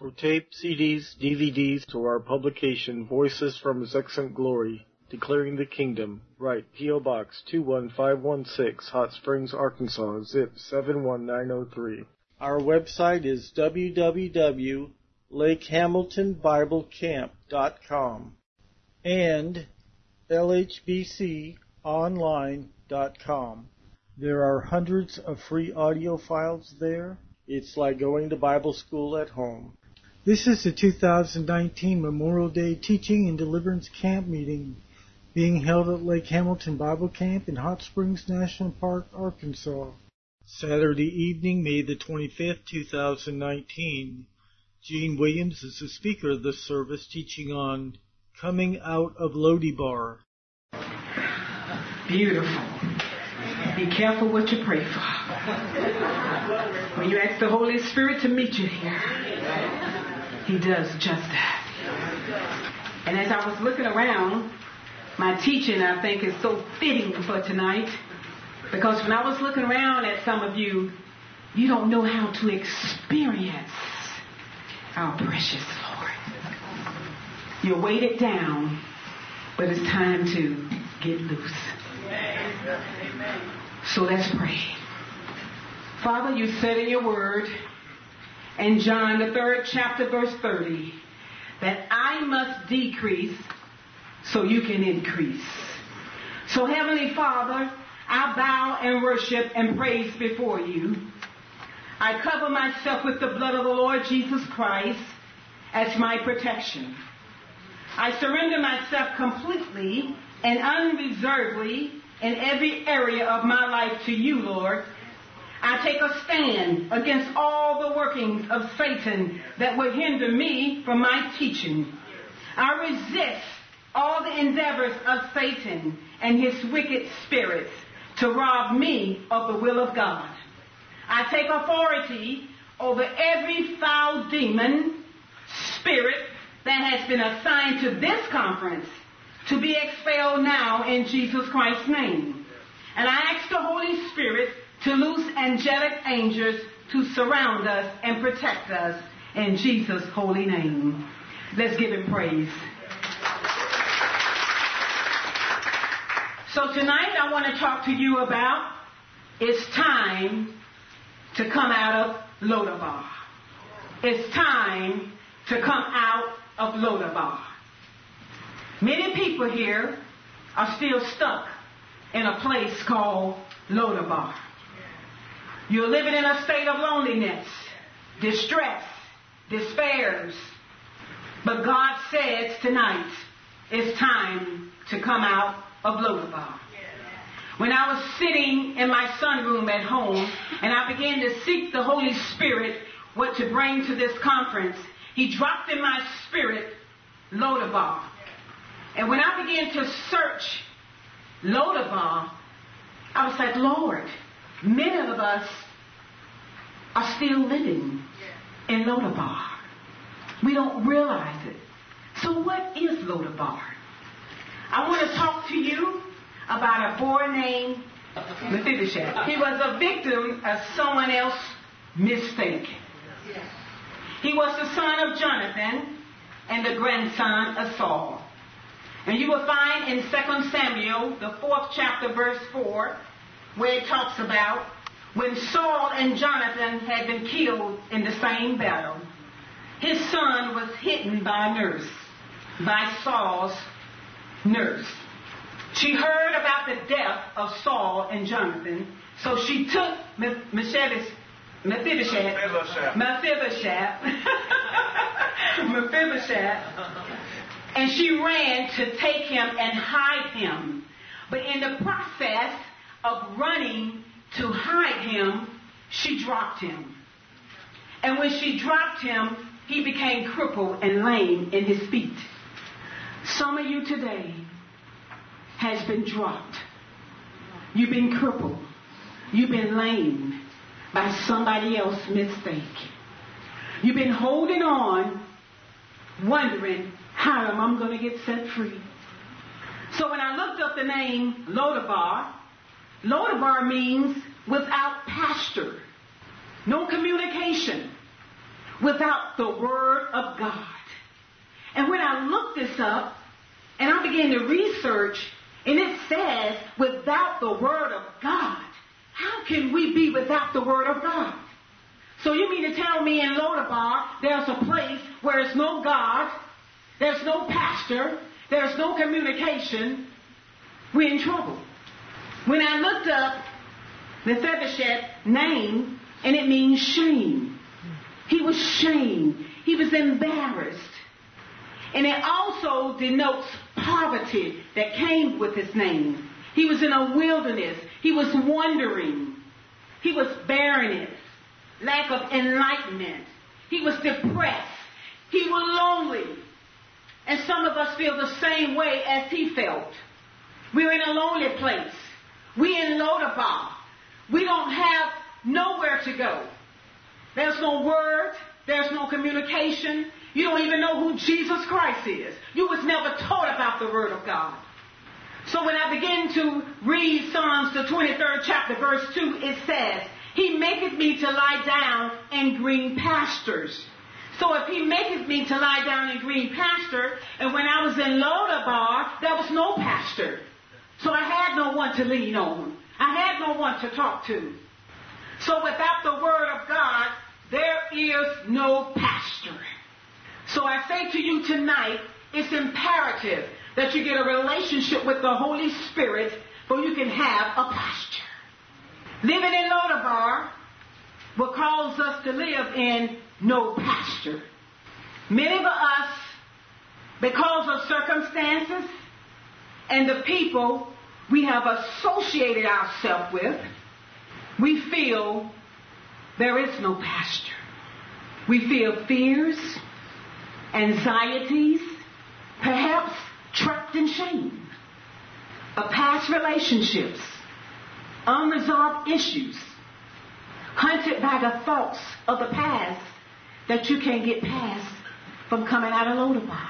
For tape, CDs, DVDs, to our publication, Voices from His Excellent Glory, Declaring the Kingdom, write P.O. Box 21516, Hot Springs, Arkansas, zip 71903. Our website is www.lakehamiltonbiblecamp.com and lhbconline.com. There are hundreds of free audio files there. It's like going to Bible school at home. This is the 2019 Memorial Day Teaching and Deliverance Camp meeting being held at Lake Hamilton Bible Camp in Hot Springs National Park, Arkansas. Saturday evening, May the 25th, 2019. Gene Williams is the speaker of this service, teaching on Coming Out of Lo-Debar. Beautiful. Be careful what you pray for. When you ask the Holy Spirit to meet you here, He does just that. And as I was looking around, my teaching, I think, is so fitting for tonight, because when I was looking around at some of you, you don't know how to experience our precious Lord. You're weighted down, but it's time to get loose. So let's pray. Father, you said in your word, in John, the 3rd chapter, verse 30, that I must decrease so you can increase. So, Heavenly Father, I bow and worship and praise before you. I cover myself with the blood of the Lord Jesus Christ as my protection. I surrender myself completely and unreservedly in every area of my life to you, Lord. I take a stand against all the workings of Satan that would hinder me from my teaching. I resist all the endeavors of Satan and his wicked spirits to rob me of the will of God. I take authority over every foul demon, spirit that has been assigned to this conference to be expelled now in Jesus Christ's name. And I ask the Holy Spirit to loose angelic angels to surround us and protect us in Jesus' holy name. Let's give him praise. So tonight I want to talk to you about it's time to come out of Lo-Debar. It's time to come out of Lo-Debar. Many people here are still stuck in a place called Lo-Debar. You're living in a state of loneliness, distress, despairs. But God says tonight it's time to come out of Lo-Debar. When I was sitting in my sunroom at home and I began to seek the Holy Spirit what to bring to this conference, He dropped in my spirit Lo-Debar. And when I began to search Lo-Debar, I was like, Lord, many of us are still living in Lo-Debar. We don't realize it. So what is Lo-Debar? I want to talk to you about a boy named Mephibosheth. He was a victim of someone else's mistake. He was the son of Jonathan and the grandson of Saul. And you will find in 2 Samuel, the 4th chapter, verse 4, where it talks about when Saul and Jonathan had been killed in the same battle. His son was hidden by a nurse, by Saul's nurse. She heard about the death of Saul and Jonathan, so she took Mephibosheth, and she ran to take him and hide him. But in the process of running to hide him, she dropped him. And when she dropped him, he became crippled and lame in his feet. Some of you today has been dropped. You've been crippled. You've been lame by somebody else's mistake. You've been holding on, wondering, how am I going to get set free? So when I looked up the name Lo-Debar, Lo-Debar means without pasture, no communication, without the word of God. And when I looked this up and I began to research, and it says, without the Word of God, how can we be without the Word of God? So you mean to tell me in Lodabar there's a place where there's no God, there's no pastor, there's no communication? We're in trouble. When I looked up Mephibosheth's name, and it means shame. He was shamed. He was embarrassed. And it also denotes poverty that came with his name. He was in a wilderness. He was wandering. He was barrenness, lack of enlightenment. He was depressed. He was lonely. And some of us feel the same way as he felt. We're in a lonely place. We're in Lodabar. We don't have nowhere to go. There's no word. There's no communication. You don't even know who Jesus Christ is. You was never taught about the Word of God. So when I begin to read Psalms, the 23rd chapter, verse 2, it says, He maketh me to lie down in green pastures. So if He maketh me to lie down in green pasture, and when I was in Lodabar, there was no pasture. So I had no one to lean on. I had no one to talk to. So without the Word of God, there is no pasture. So I say to you tonight, it's imperative that you get a relationship with the Holy Spirit so you can have a pasture. Living in Lodabar will cause us to live in no pasture. Many of us, because of circumstances and the people we have associated ourselves with, we feel there is no pasture. We feel fears, anxieties, perhaps trapped in shame, of past relationships, unresolved issues, hunted by the thoughts of the past that you can't get past from coming out of Lodabar.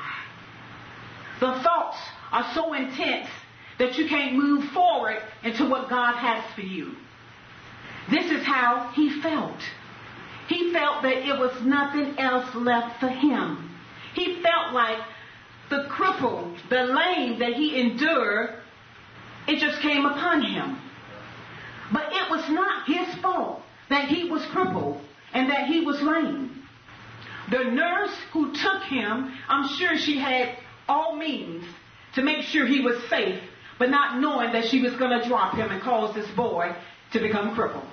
The thoughts are so intense that you can't move forward into what God has for you. This is how he felt. He felt that it was nothing else left for him. He felt like the crippled, the lame that he endured, it just came upon him. But it was not his fault that he was crippled and that he was lame. The nurse who took him, I'm sure she had all means to make sure he was safe, but not knowing that she was going to drop him and cause this boy to become crippled.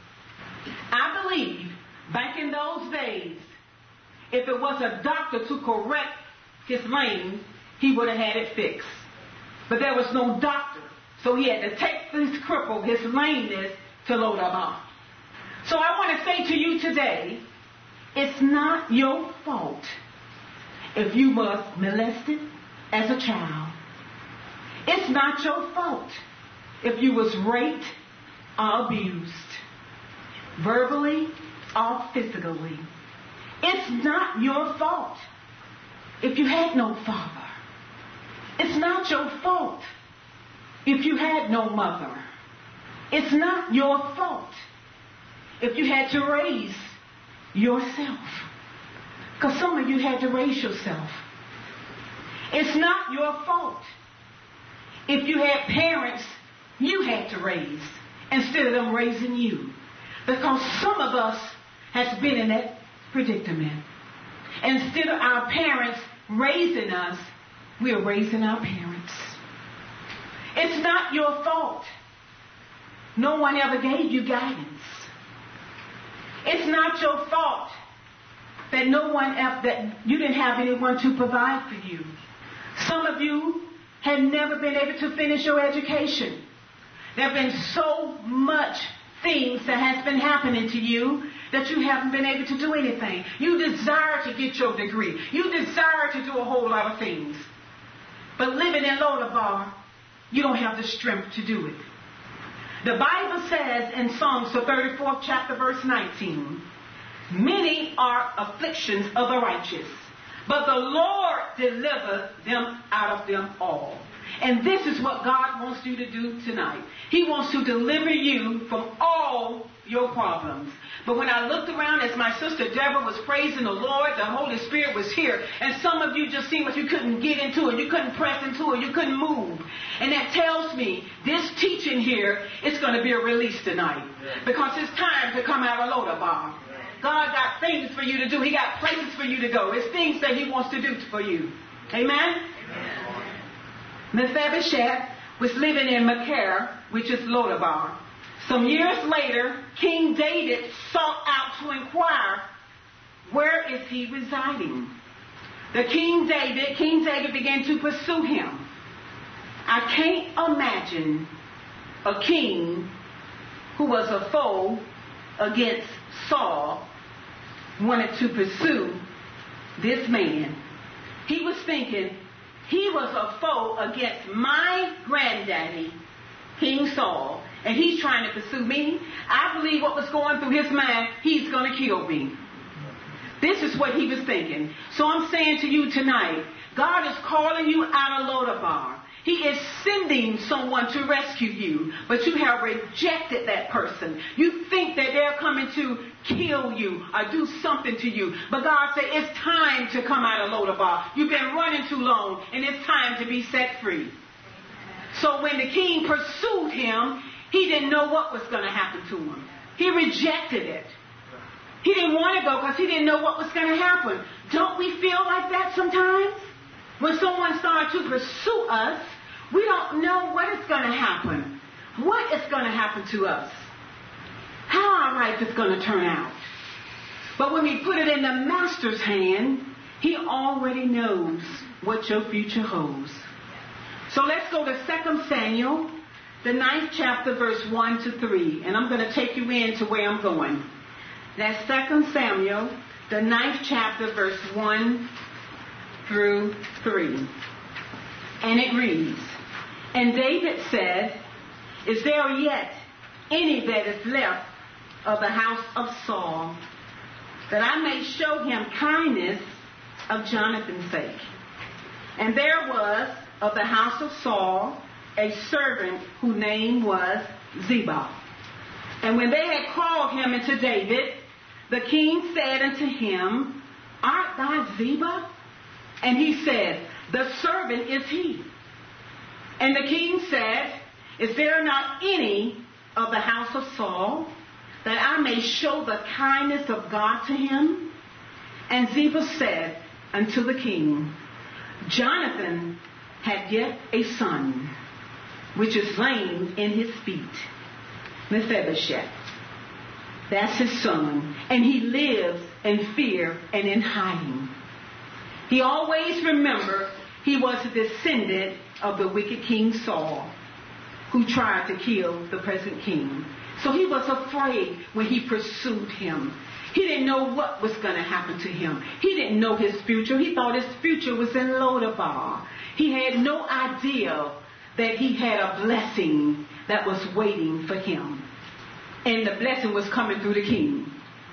I believe back in those days, if it was a doctor to correct his lame, he would have had it fixed. But there was no doctor, so he had to take this cripple, his lameness, to Lodabar. So I want to say to you today, it's not your fault if you was molested as a child. It's not your fault if you was raped or abused, verbally or physically. It's not your fault if you had no father. It's not your fault if you had no mother. It's not your fault if you had to raise yourself. Because some of you had to raise yourself. It's not your fault if you had parents you had to raise instead of them raising you. Because some of us has been in that predicament. Instead of our parents raising us, we are raising our parents. It's not your fault. No one ever gave you guidance. It's not your fault that that you didn't have anyone to provide for you. Some of you have never been able to finish your education. There have been so much things that has been happening to you that you haven't been able to do anything. You desire to get your degree. You desire to do a whole lot of things. But living in Lodabar, you don't have the strength to do it. The Bible says in Psalms, the 34th chapter, verse 19, many are afflictions of the righteous, but the Lord delivereth them out of them all. And this is what God wants you to do tonight. He wants to deliver you from all your problems. But when I looked around as my sister Deborah was praising the Lord, the Holy Spirit was here. And some of you just seemed like you couldn't get into it. You couldn't press into it. You couldn't move. And that tells me this teaching here is going to be a release tonight. Because it's time to come out of Lodabar. God got things for you to do. He got places for you to go. It's things that He wants to do for you. Amen? Mephibosheth was living in Machir, which is Lodabar. Some years later, King David sought out to inquire, where is he residing? King David began to pursue him. I can't imagine a king who was a foe against Saul wanted to pursue this man. He was thinking, he was a foe against my granddaddy, King Saul, and he's trying to pursue me. I believe what was going through his mind, he's going to kill me. This is what he was thinking. So I'm saying to you tonight, God is calling you out of Lodabar. He is sending someone to rescue you, but you have rejected that person. You think that they're coming to kill you or do something to you. But God said, it's time to come out of Lodabar. You've been running too long, and it's time to be set free. So when the king pursued him, he didn't know what was going to happen to him. He rejected it. He didn't want to go because he didn't know what was going to happen. Don't we feel like that sometimes? When someone starts to pursue us, we don't know what is going to happen. What is going to happen to us? How our life is going to turn out. But when we put it in the Master's hand, He already knows what your future holds. So let's go to 2 Samuel, the 9th chapter, verse 1 to 3. And I'm going to take you into where I'm going. That's 2 Samuel, the 9th chapter, verse 1 through 3. And it reads, and David said, is there yet any that is left of the house of Saul, that I may show him kindness of Jonathan's sake? And there was of the house of Saul a servant whose name was Ziba. And when they had called him unto David, the king said unto him, art thou Ziba? And he said, the servant is he. And the king said, is there not any of the house of Saul, that I may show the kindness of God to him? And Ziba said unto the king, Jonathan had yet a son, which is lame in his feet, Mephibosheth. That's his son. And he lives in fear and in hiding. He always remembered he was a descendant of the wicked King Saul, who tried to kill the present king. So he was afraid when he pursued him. He didn't know what was going to happen to him. He didn't know his future. He thought his future was in Lodabar. He had no idea that he had a blessing that was waiting for him. And the blessing was coming through the king.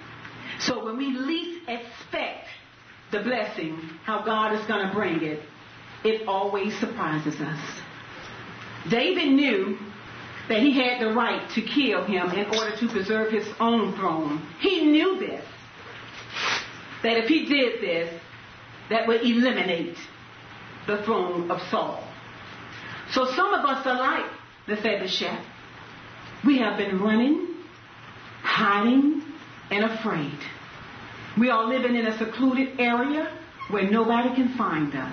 So when we least expect the blessing, how God is going to bring it, it always surprises us. David knew that he had the right to kill him in order to preserve his own throne. He knew this, that if he did this, that would eliminate the throne of Saul. So some of us are like Mephibosheth. We have been running, hiding, and afraid. We are living in a secluded area where nobody can find us.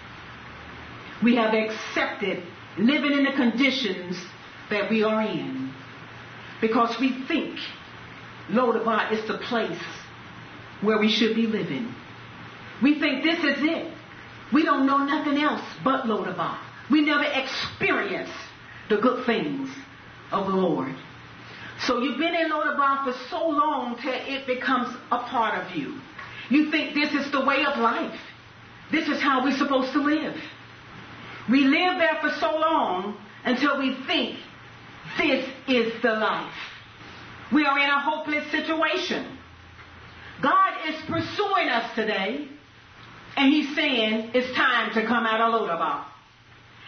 We have accepted living in the conditions that we are in because we think Lodabar is the place where we should be living. We think this is it. We don't know nothing else but Lodabar. We never experienced the good things of the Lord. So you've been in Lodabar for so long till it becomes a part of you. You think this is the way of life. This is how we're supposed to live. We live there for so long until we think this is the life. We are in a hopeless situation. God is pursuing us today, and He's saying it's time to come out of Lodabar.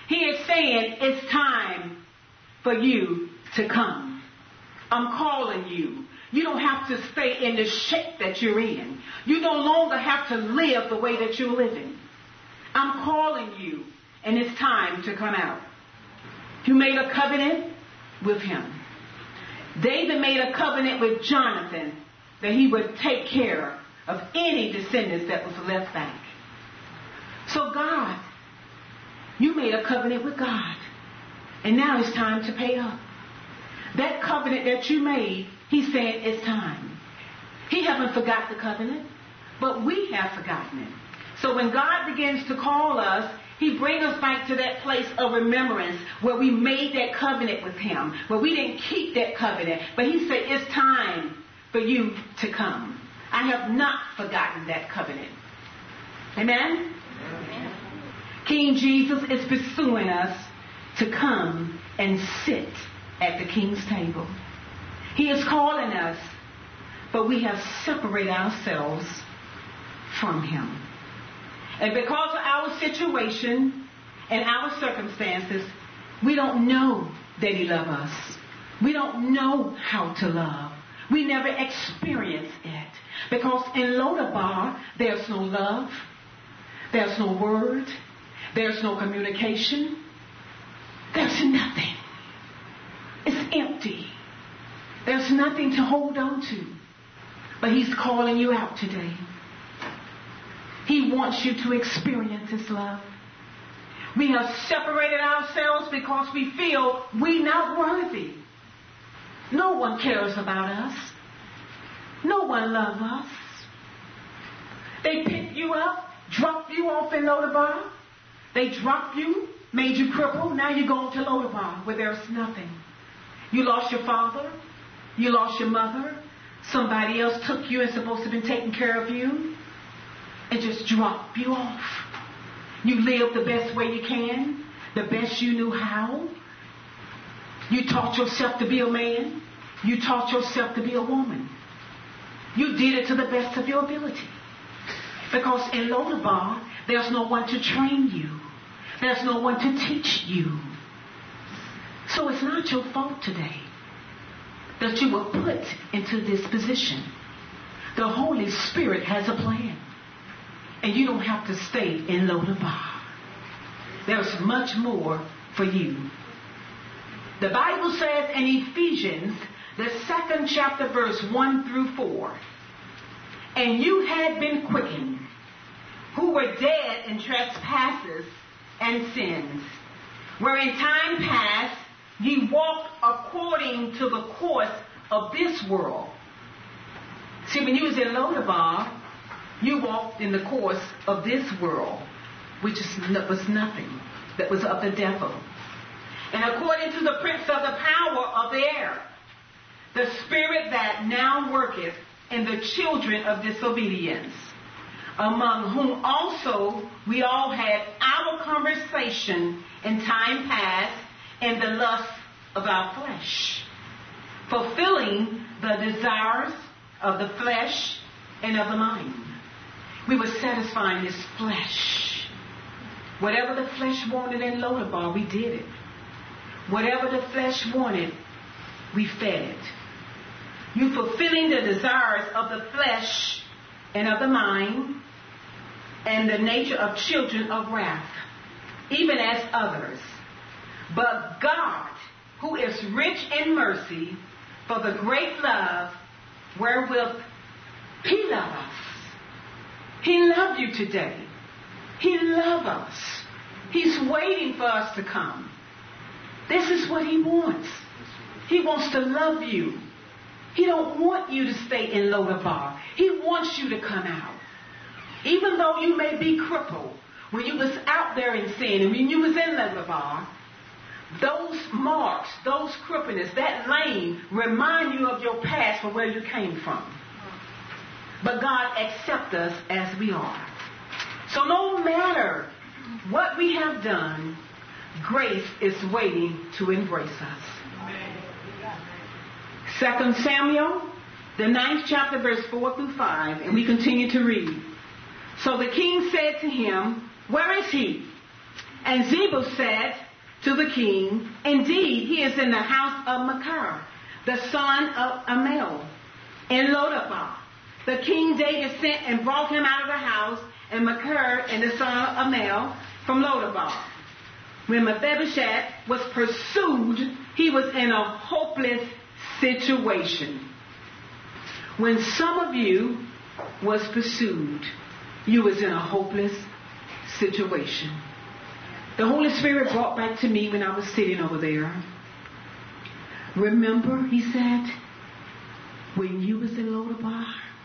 He is saying it's time for you to come. I'm calling you. You don't have to stay in the shape that you're in. You no longer have to live the way that you're living. I'm calling you, and it's time to come out. You made a covenant with him. David made a covenant with Jonathan that he would take care of any descendants that was left back. So God, you made a covenant with God. And now it's time to pay up. That covenant that you made, he's saying it's time. He haven't forgot the covenant, but we have forgotten it. So when God begins to call us, he brings us back to that place of remembrance where we made that covenant with him, where we didn't keep that covenant. But he said, it's time for you to come. I have not forgotten that covenant. Amen? Amen. King Jesus is pursuing us to come and sit at the king's table. He is calling us, but we have separated ourselves from him. And because of our situation and our circumstances, we don't know that he loves us. We don't know how to love. We never experience it. Because in Lodabar, there's no love. There's no word. There's no communication. There's nothing. It's empty. There's nothing to hold on to. But he's calling you out today. He wants you to experience his love. We have separated ourselves because we feel we're not worthy. No one cares about us. No one loves us. They picked you up, dropped you off in Lodabar. They dropped you, made you crippled. Now you're going to Lodabar where there's nothing. You lost your father. You lost your mother. Somebody else took you and supposed to have been taking care of you and just dropped you off. You lived the best way you can, the best you knew how. You taught yourself to be a man. You taught yourself to be a woman. You did it to the best of your ability. Because in Lodabar, there's no one to train you. There's no one to teach you. So it's not your fault today that you were put into this position. The Holy Spirit has a plan. And you don't have to stay in Lodabar. There's much more for you. The Bible says in Ephesians, the 2nd chapter, verse 1 through 4, and you had been quickened, who were dead in trespasses and sins, where in time past ye walked according to the course of this world. See, when you was in Lodabar, you walked in the course of this world, which was nothing, that was of the devil. And according to the prince of the power of the air, the spirit that now worketh in the children of disobedience, among whom also we all had our conversation in time past in the lust of our flesh, fulfilling the desires of the flesh and of the mind. We were satisfying this flesh. Whatever the flesh wanted in Lodabar, we did it. Whatever the flesh wanted, we fed it. You fulfilling the desires of the flesh and of the mind and the nature of children of wrath, even as others. But God, who is rich in mercy, for the great love wherewith he loved us. He loved you today. He loves us. He's waiting for us to come. This is what he wants. He wants to love you. He don't want you to stay in Lodabar. He wants you to come out. Even though you may be crippled, when you was out there in sin and when you was in Lodabar, those marks, those crippleness, that lane remind you of your past from where you came from. But God accepts us as we are. So no matter what we have done, grace is waiting to embrace us. 2 Samuel, the 9th chapter, verse 4 through 5, and we continue to read. So the king said to him, where is he? And Ziba said, to the king. Indeed, he is in the house of Machir, the son of Ammiel, in Lodabar. The king David sent and brought him out of the house, and Machir and the son of Ammiel from Lodabar. When Mephibosheth was pursued, he was in a hopeless situation. When some of you was pursued, you was in a hopeless situation. The Holy Spirit brought back to me when I was sitting over there. Remember, he said, when you was in Lodabar,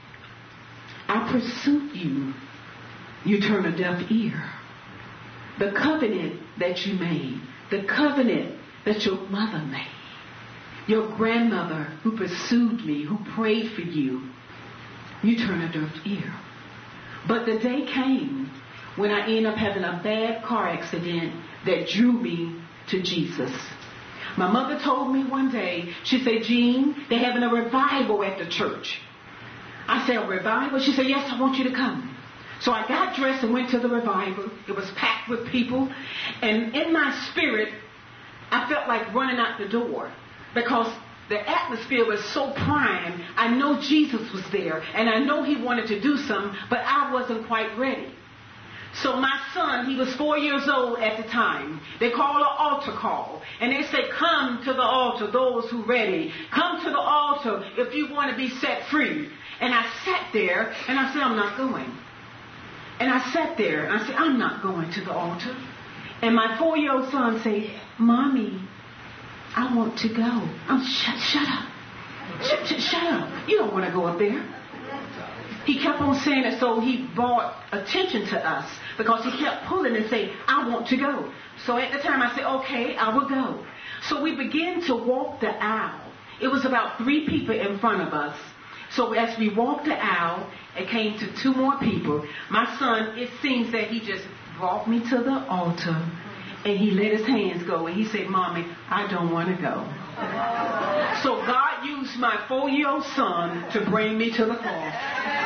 I pursued you. You turned a deaf ear. The covenant that you made, the covenant that your mother made, your grandmother who pursued me, who prayed for you, you turned a deaf ear. But the day came when I ended up having a bad car accident that drew me to Jesus. My mother told me one day, she said, Jean, they're having a revival at the church. I said, a revival? She said, yes, I want you to come. So I got dressed and went to the revival. It was packed with people. And in my spirit, I felt like running out the door because the atmosphere was so prime. I know Jesus was there, and I know he wanted to do something, but I wasn't quite ready. So my son, he was 4 years old at the time. They call an altar call. And they say, come to the altar, those who ready. Come to the altar if you want to be set free. And I sat there, and I said, I'm not going. And I sat there, and I said, I'm not going to the altar. And my 4-year-old son said, Mommy, I want to go. Shut up. Shut up. You don't want to go up there. He kept on saying it, so he brought attention to us because he kept pulling and saying, I want to go. So at the time I said, okay, I will go. So we began to walk the aisle. It was about 3 people in front of us. So as we walked the aisle, it came to 2 more people. My son, it seems that he just brought me to the altar and he let his hands go and he said, Mommy, I don't want to go. So God used my 4-year-old son to bring me to the cross.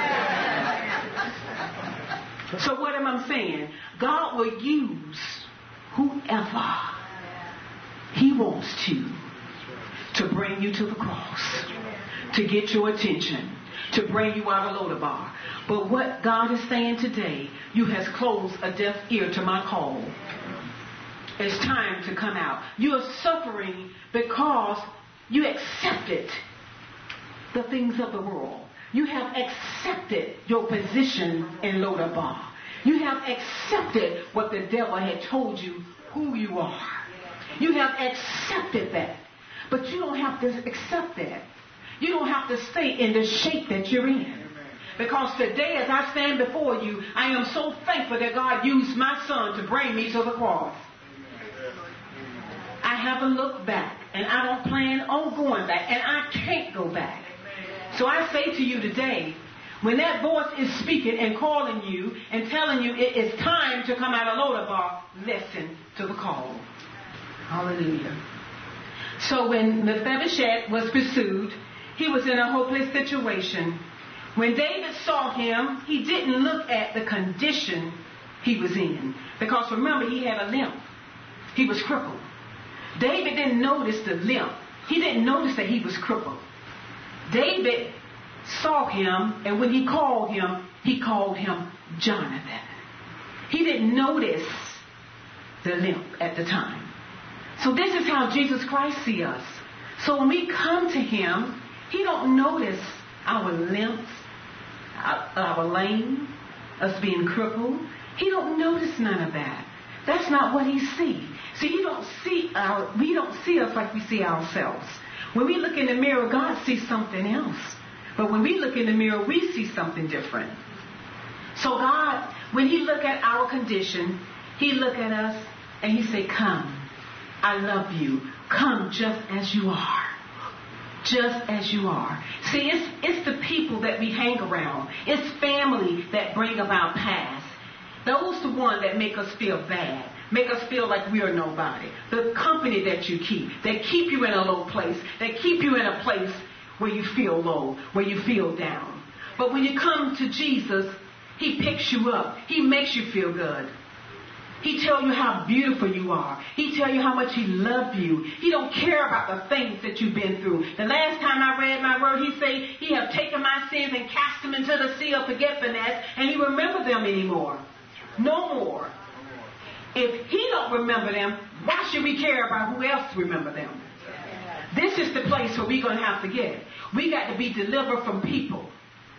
So what am I saying? God will use whoever he wants to bring you to the cross, to get your attention, to bring you out of Lodabar. But what God is saying today, you has closed a deaf ear to my call. It's time to come out. You are suffering because you accepted the things of the world. You have accepted your position in Lodabar. You have accepted what the devil had told you who you are. You have accepted that. But you don't have to accept that. You don't have to stay in the shape that you're in. Because today as I stand before you, I am so thankful that God used my son to bring me to the cross. I haven't looked back, and I don't plan on going back, and I can't go back. So I say to you today, when that voice is speaking and calling you and telling you it is time to come out of Lodabar, listen to the call. Hallelujah. So when Mephibosheth was pursued, he was in a hopeless situation. When David saw him, he didn't look at the condition he was in. Because remember, he had a limp. He was crippled. David didn't notice the limp. He didn't notice that he was crippled. David saw him, and when he called him Jonathan. He didn't notice the limp at the time. So this is how Jesus Christ sees us. So when we come to him, he don't notice our limps, our lame, us being crippled. He don't notice none of that. That's not what he sees. See, we don't see us like we see ourselves. When we look in the mirror, God sees something else. But when we look in the mirror, we see something different. So God, when he look at our condition, he look at us and he say, come, I love you. Come just as you are. Just as you are. See, it's the people that we hang around. It's family that bring about past. Those the one that make us feel bad. Make us feel like we are nobody. The company that you keep. They keep you in a low place. They keep you in a place where you feel low, where you feel down. But when you come to Jesus, he picks you up. He makes you feel good. He tell you how beautiful you are. He tell you how much he loves you. He don't care about the things that you've been through. The last time I read my word, he say, he have taken my sins and cast them into the sea of forgetfulness, and he remember them anymore. No more. If he don't remember them, why should we care about who else remember them? This is the place where we're going to have to get. We got to be delivered from people.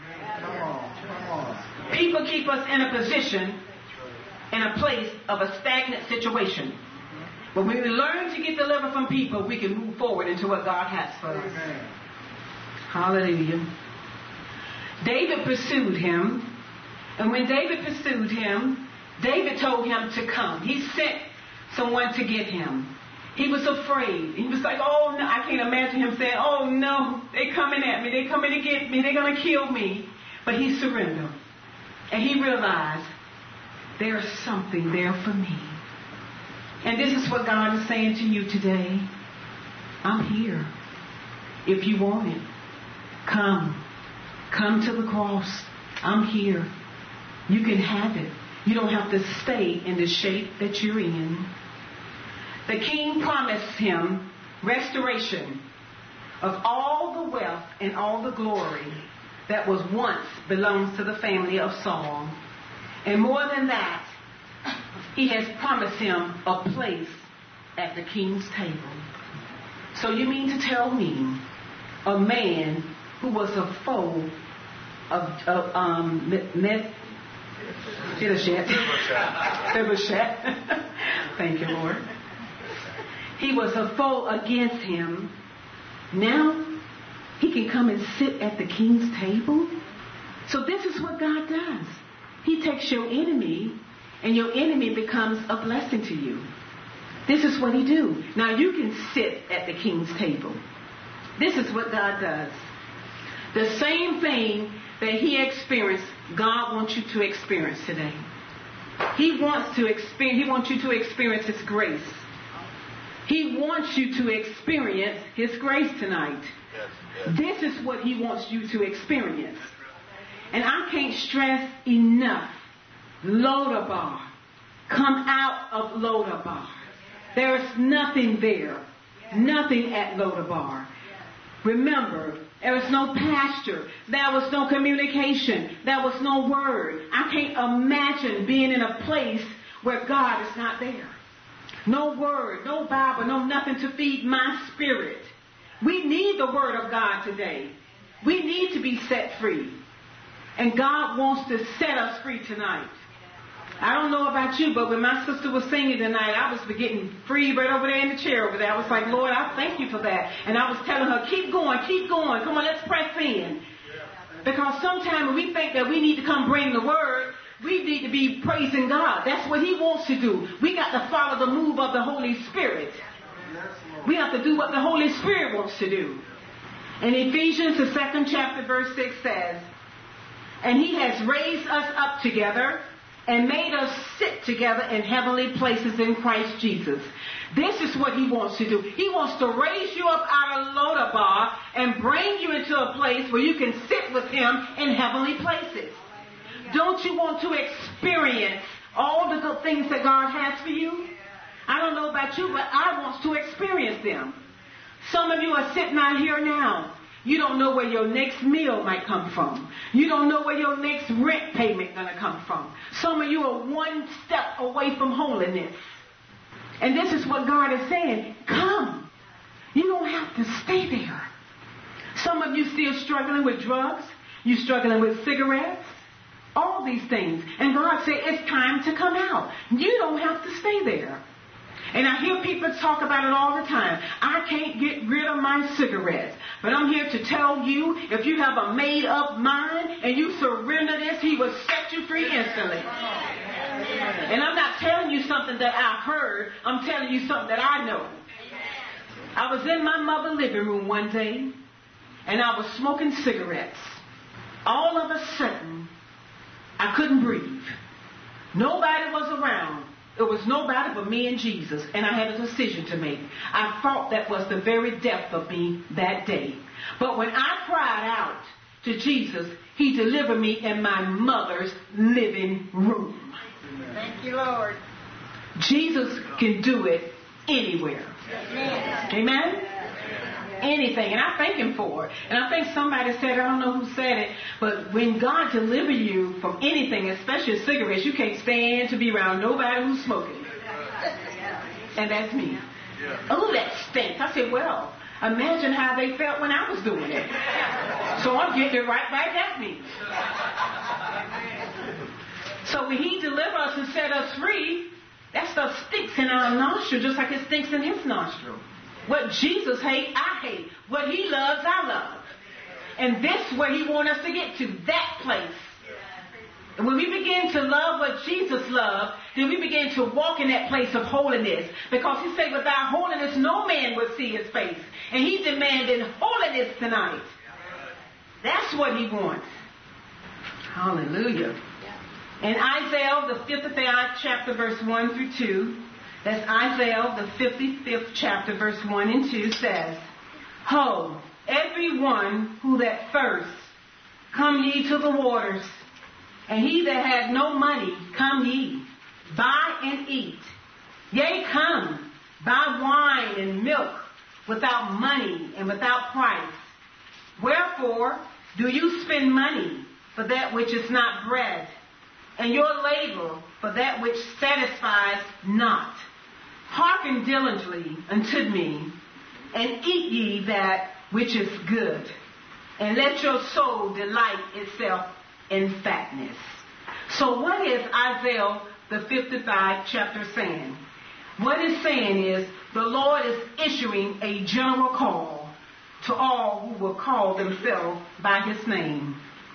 People keep us in a position, in a place of a stagnant situation. But when we learn to get delivered from people, we can move forward into what God has for us. Hallelujah. David pursued him. And when David pursued him, David told him to come. He sent someone to get him. He was afraid. He was like, oh no, I can't imagine him saying, oh no, they're coming at me. They're coming to get me. They're going to kill me. But he surrendered. And he realized there's something there for me. And this is what God is saying to you today. I'm here. If you want it, come. Come to the cross. I'm here. You can have it. You don't have to stay in the shape that you're in. The king promised him restoration of all the wealth and all the glory that was once belongs to the family of Saul. And more than that, he has promised him a place at the king's table. So you mean to tell me a man who was a foe of Mephibosheth. Thank you, Lord. He was a foe against him. Now he can come and sit at the king's table. So this is what God does. He takes your enemy, and your enemy becomes a blessing to you. This is what he do. Now you can sit at the king's table. This is what God does. The same thing that he experienced, God wants you to experience today. He wants you to experience his grace. He wants you to experience his grace tonight. This is what he wants you to experience. And I can't stress enough. Lodabar. Come out of Lodabar. There is nothing there. Nothing at Lodabar. Remember, there was no pasture. There was no communication. There was no word. I can't imagine being in a place where God is not there. No word, no Bible, no nothing to feed my spirit. We need the word of God today. We need to be set free. And God wants to set us free tonight. I don't know about you, but when my sister was singing tonight, I was getting free right over there in the chair over there. I was like, Lord, I thank you for that. And I was telling her, keep going, keep going. Come on, let's press in. Because sometimes when we think that we need to come bring the word, we need to be praising God. That's what he wants to do. We got to follow the move of the Holy Spirit. We have to do what the Holy Spirit wants to do. In Ephesians, the 2nd chapter, verse 6 says, and he has raised us up together and made us sit together in heavenly places in Christ Jesus. This is what he wants to do. He wants to raise you up out of Lodabar and bring you into a place where you can sit with him in heavenly places. Don't you want to experience all the good things that God has for you? I don't know about you, but I want to experience them. Some of you are sitting out here now. You don't know where your next meal might come from. You don't know where your next rent payment is going to come from. Some of you are one step away from holiness. And this is what God is saying. Come. You don't have to stay there. Some of you still struggling with drugs. You're struggling with cigarettes. All these things. And God said it's time to come out. You don't have to stay there. And I hear people talk about it all the time. I can't get rid of my cigarettes. But I'm here to tell you, if you have a made-up mind and you surrender this, he will set you free instantly. And I'm not telling you something that I heard. I'm telling you something that I know. I was in my mother's living room one day, and I was smoking cigarettes. All of a sudden, I couldn't breathe. Nobody was around. It was nobody but me and Jesus, and I had a decision to make. I thought that was the very depth of me that day. But when I cried out to Jesus, he delivered me in my mother's living room. Thank you, Lord. Jesus can do it anywhere. Amen? Anything. And I thank him for it. And I think somebody said, I don't know who said it, but when God delivers you from anything, especially cigarettes, you can't stand to be around nobody who's smoking. And that's me. Oh, that stinks. I said, well, imagine how they felt when I was doing it. So I'm getting it right back at me. So when he delivers us and set us free, that stuff stinks in our nostril just like it stinks in his nostril. What Jesus hates, I hate. What he loves, I love. And this is where he wants us to get to, that place. And when we begin to love what Jesus loved, then we begin to walk in that place of holiness. Because he said, without holiness, no man would see his face. And he's demanding holiness tonight. That's what he wants. Hallelujah. In Isaiah, the 55th chapter, verse 1 through 2, that's Isaiah, the 55th chapter, verse 1 and 2 says, Ho, everyone who that thirsts, come ye to the waters, and he that had no money, come ye, buy and eat. Yea, come, buy wine and milk without money and without price. Wherefore do you spend money for that which is not bread, and your labor for that which satisfies not? Hearken diligently unto me, and eat ye that which is good, and let your soul delight itself in fatness. So what is Isaiah the 55th chapter saying? What it's saying is the Lord is issuing a general call to all who will call themselves by his name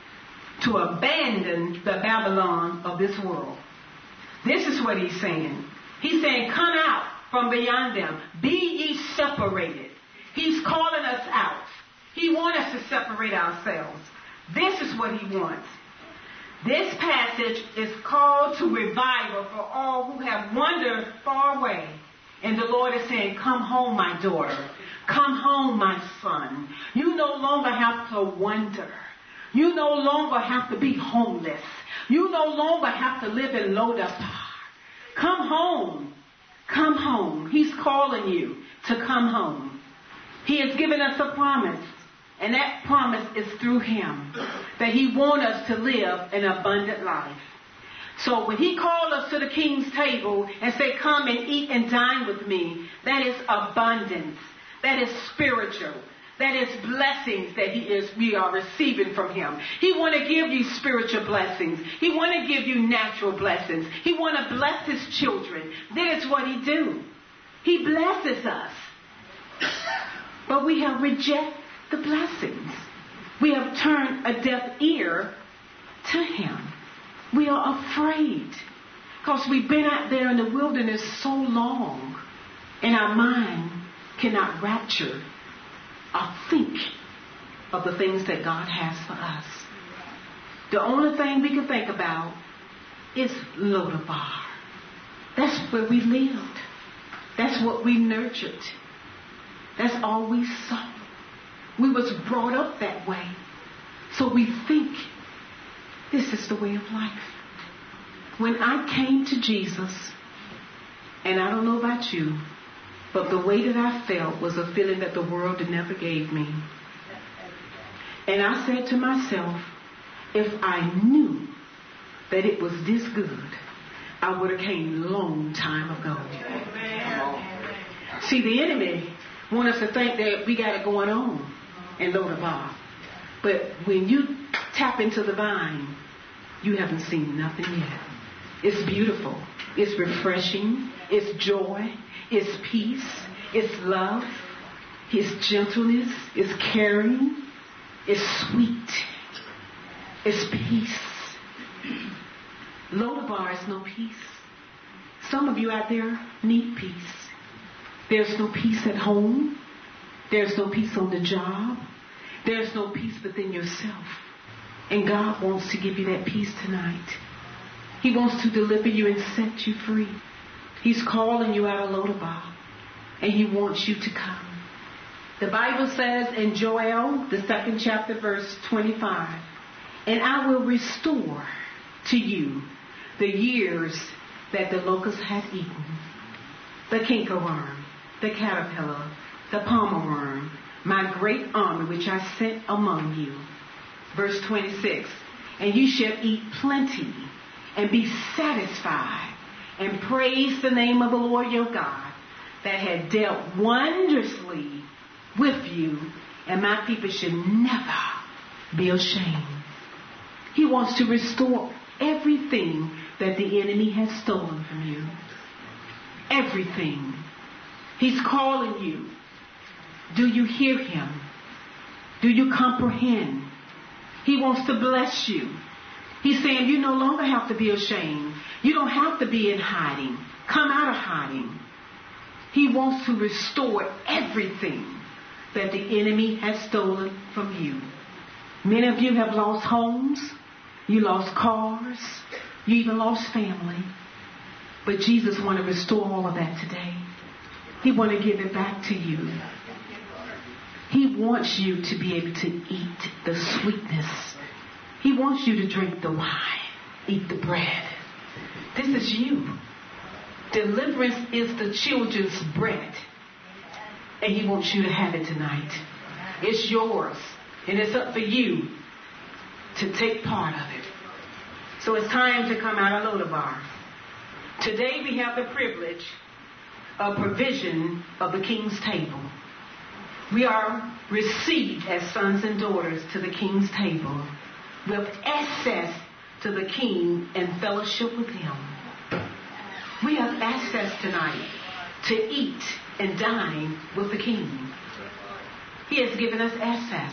to abandon the Babylon of this world. This is what he's saying. He's saying, come out from beyond them. Be ye separated. He's calling us out. He wants us to separate ourselves. This is what he wants. This passage is called to revival for all who have wandered far away. And the Lord is saying, come home, my daughter. Come home, my son. You no longer have to wander. You no longer have to be homeless. You no longer have to live in Lodabar. Come home. Come home. He's calling you to come home. He has given us a promise. And that promise is through him. That he wants us to live an abundant life. So when he called us to the king's table and said, come and eat and dine with me, that is abundance. That is spiritual. That is blessings that we are receiving from him. He want to give you spiritual blessings. He want to give you natural blessings. He want to bless his children. That is what he do. He blesses us. But we have rejected the blessings. We have turned a deaf ear to him. We are afraid because we've been out there in the wilderness so long and our mind cannot rapture or think of the things that God has for us. The only thing we can think about is Lodabar. That's where we lived. That's what we nurtured. That's all we saw. We was brought up that way. So we think this is the way of life. When I came to Jesus, and I don't know about you, but the way that I felt was a feeling that the world never gave me. And I said to myself, if I knew that it was this good, I would have came a long time ago. See, the enemy wants us to think that we got it going on in Lodabar. But when you tap into the vine, you haven't seen nothing yet. It's beautiful. It's refreshing. It's joy. It's peace. It's love. It's gentleness. It's caring. It's sweet. It's peace. Lodabar is no peace. Some of you out there need peace. There's no peace at home. There's no peace on the job. There's no peace within yourself. And God wants to give you that peace tonight. He wants to deliver you and set you free. He's calling you out of Lodabar. And he wants you to come. The Bible says in Joel, the 2nd chapter, verse 25, and I will restore to you the years that the locust hath eaten, the cankerworm, the caterpillar, the palmer worm, my great army which I sent among you. Verse 26, and you shall eat plenty and be satisfied and praise the name of the Lord your God that had dealt wondrously with you, and my people should never be ashamed. He wants to restore everything that the enemy has stolen from you. Everything. He's calling you. Do you hear him? Do you comprehend? He wants to bless you. He's saying you no longer have to be ashamed. You don't have to be in hiding. Come out of hiding. He wants to restore everything that the enemy has stolen from you. Many of you have lost homes. You lost cars. You even lost family. But Jesus wants to restore all of that today. He wants to give it back to you. He wants you to be able to eat the sweetness. He wants you to drink the wine, eat the bread. This is you. Deliverance is the children's bread. And he wants you to have it tonight. It's yours. And it's up for you to take part of it. So it's time to come out of Lodabar. Today we have the privilege of provision of the King's table. We are received as sons and daughters to the King's table. We have access to the King and fellowship with him. We have access tonight to eat and dine with the King. He has given us access.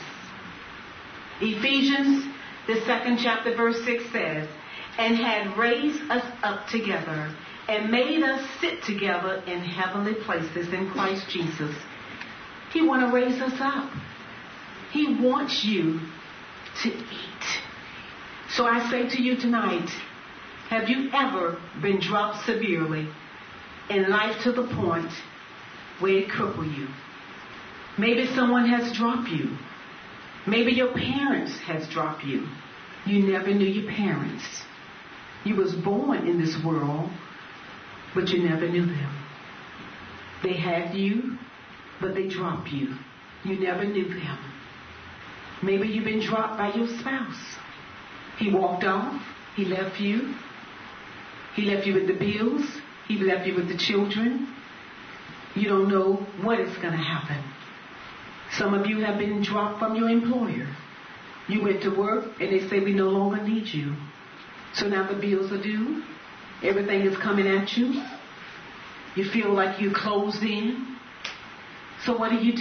Ephesians, the 2nd chapter, verse 6 says, and had raised us up together and made us sit together in heavenly places in Christ Jesus. He wants to raise us up. He wants you to eat. So I say to you tonight, have you ever been dropped severely in life to the point where it crippled you? Maybe someone has dropped you. Maybe your parents has dropped you. You never knew your parents. You was born in this world, but you never knew them. They had you, but they dropped you. You never knew them. Maybe you've been dropped by your spouse. He walked off. He left you. He left you with the bills. He left you with the children. You don't know what is going to happen. Some of you have been dropped from your employer. You went to work and they say we no longer need you. So now the bills are due. Everything is coming at you. You feel like you're closed in. So what do?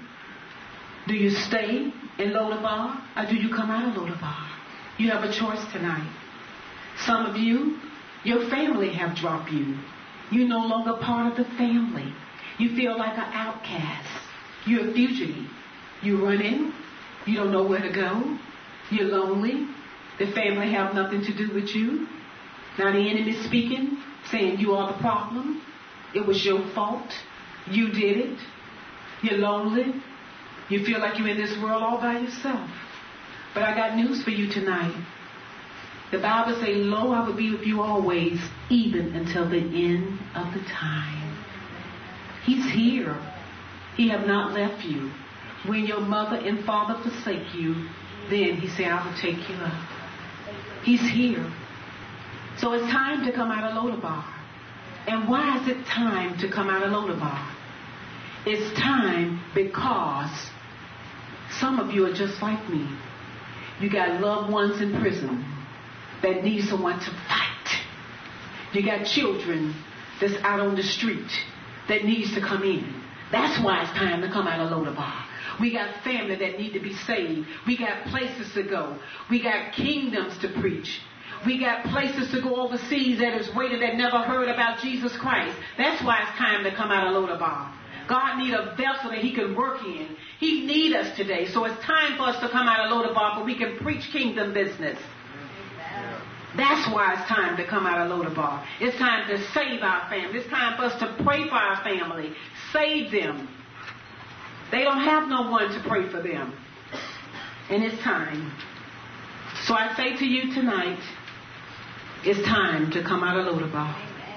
Do you stay in Lodabar or do you come out of Lodabar? You have a choice tonight. Some of you, your family have dropped you. You're no longer part of the family. You feel like an outcast. You're a fugitive. You're running. You don't know where to go. You're lonely. The family have nothing to do with you. Now the enemy's speaking, saying you are the problem. It was your fault. You did it. You're lonely. You feel like you're in this world all by yourself. But I got news for you tonight. The Bible says, lo, I will be with you always, even until the end of the time. He's here. He have not left you. When your mother and father forsake you, then he said, I will take you up. He's here. So it's time to come out of Lodabar. And why is it time to come out of Lodabar? It's time because some of you are just like me. You got loved ones in prison that need someone to fight. You got children that's out on the street that needs to come in. That's why it's time to come out of Lodabar. We got family that need to be saved. We got places to go. We got kingdoms to preach. We got places to go overseas that is waiting that never heard about Jesus Christ. That's why it's time to come out of Lodabar. God need a vessel that he can work in. He need us today. So it's time for us to come out of Lodabar so we can preach kingdom business. That's why it's time to come out of Lodabar. It's time to save our family. It's time for us to pray for our family. Save them. They don't have no one to pray for them. And it's time. So I say to you tonight, it's time to come out of Lodabar.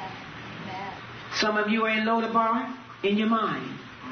Some of you are in Lodabar in your mind.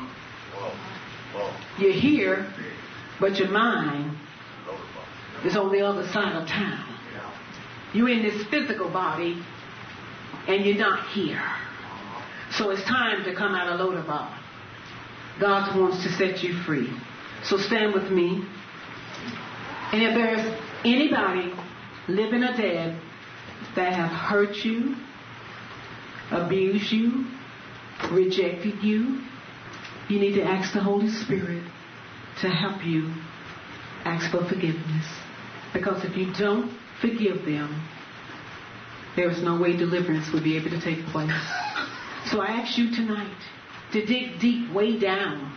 You're here, but your mind is on the other side of town. You're in this physical body, and you're not here. So it's time to come out of Lodabar. God wants to set you free. So stand with me. And if there's anybody, living or dead, that have hurt you, abused you, rejected you, you need to ask the Holy Spirit to help you ask for forgiveness. Because if you don't forgive them, there is no way deliverance will be able to take place. So I ask you tonight to dig deep, way down.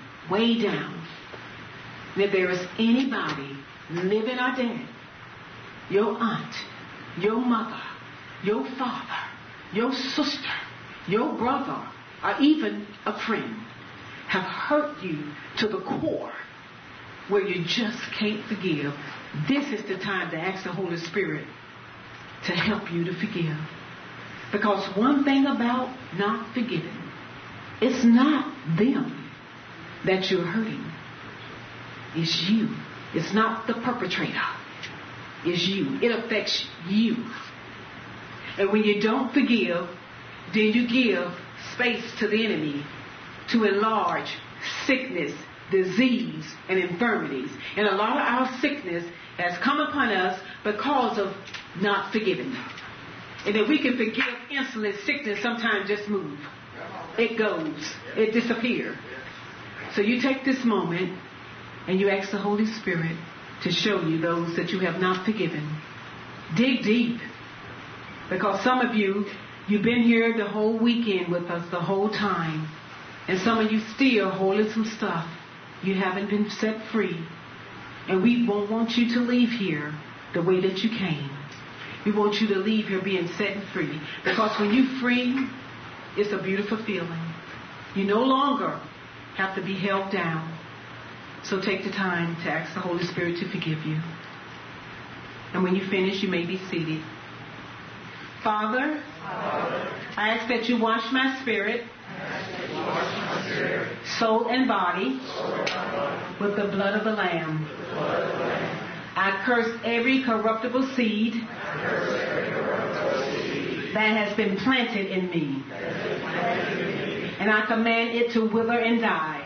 And if there is anybody, living or dead, your aunt, your mother, your father, your sister, your brother, or even a friend, have hurt you to the core where you just can't forgive, this is the time to ask the Holy Spirit to help you to forgive. Because one thing about not forgiving, it's not them that you're hurting. It's you. It's not the perpetrator. It's you. It affects you. And when you don't forgive, then you give space to the enemy to enlarge sickness, disease, and infirmities. And a lot of our sickness has come upon us because of not forgiving. And if we can forgive instantly, sickness sometimes just moves. It goes. It disappears. So you take this moment and you ask the Holy Spirit to show you those that you have not forgiven. Dig deep. Because some of you, you've been here the whole weekend with us the whole time. And some of you still holding some stuff. You haven't been set free. And we won't want you to leave here the way that you came. We want you to leave here being set free. Because when you're free, it's a beautiful feeling. You no longer have to be held down. So take the time to ask the Holy Spirit to forgive you. And when you finish, you may be seated. Father, I ask that you wash my spirit, soul and body with the blood of the Lamb. I curse every corruptible seed that has been planted in me. And I command it to wither and die.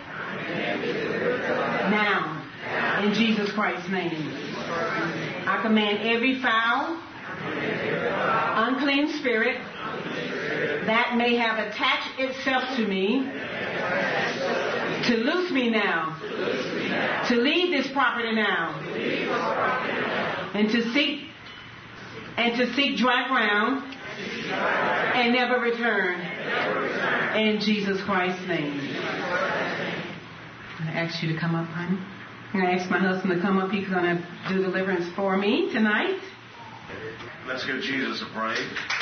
Now, in Jesus Christ's name. I command every foul, unclean spirit that may have attached itself to me to loose me now, to leave this property now, and to seek dry ground and never return. In Jesus Christ's name. I'm going to ask you to come up, honey. I'm going to ask my husband to come up. He's going to do deliverance for me tonight. Let's give Jesus a praise.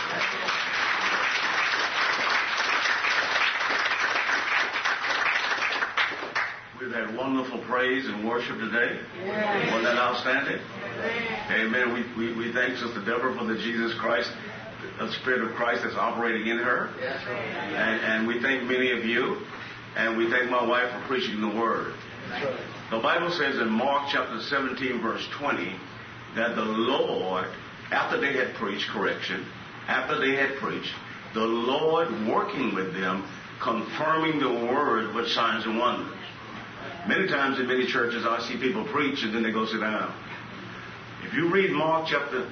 We've had wonderful praise and worship today. Yes. Wasn't that outstanding? Yes. Amen. We thank Sister Deborah for the Jesus Christ, the Spirit of Christ that's operating in her. Yes. And we thank many of you. And we thank my wife for preaching the Word. Right. The Bible says in Mark chapter 17, verse 20, that the Lord, after they had preached correction, after they had preached, the Lord working with them, confirming the Word with signs and wonders. Many times in many churches, I see people preach and then they go sit down. If you read Mark chapter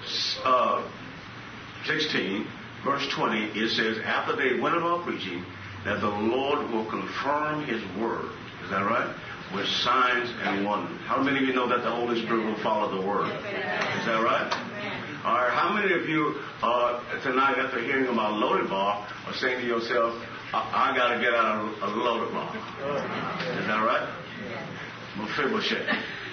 16, verse 20, it says, after they went about preaching, that the Lord will confirm His Word. Is that right? With signs and wonders. How many of you know that the Holy Spirit will follow the Word? Is that right? All right. How many of you tonight, after hearing about Lodabar, are saying to yourself, I got to get out of Lodabar? Is that right? Mephibosheth.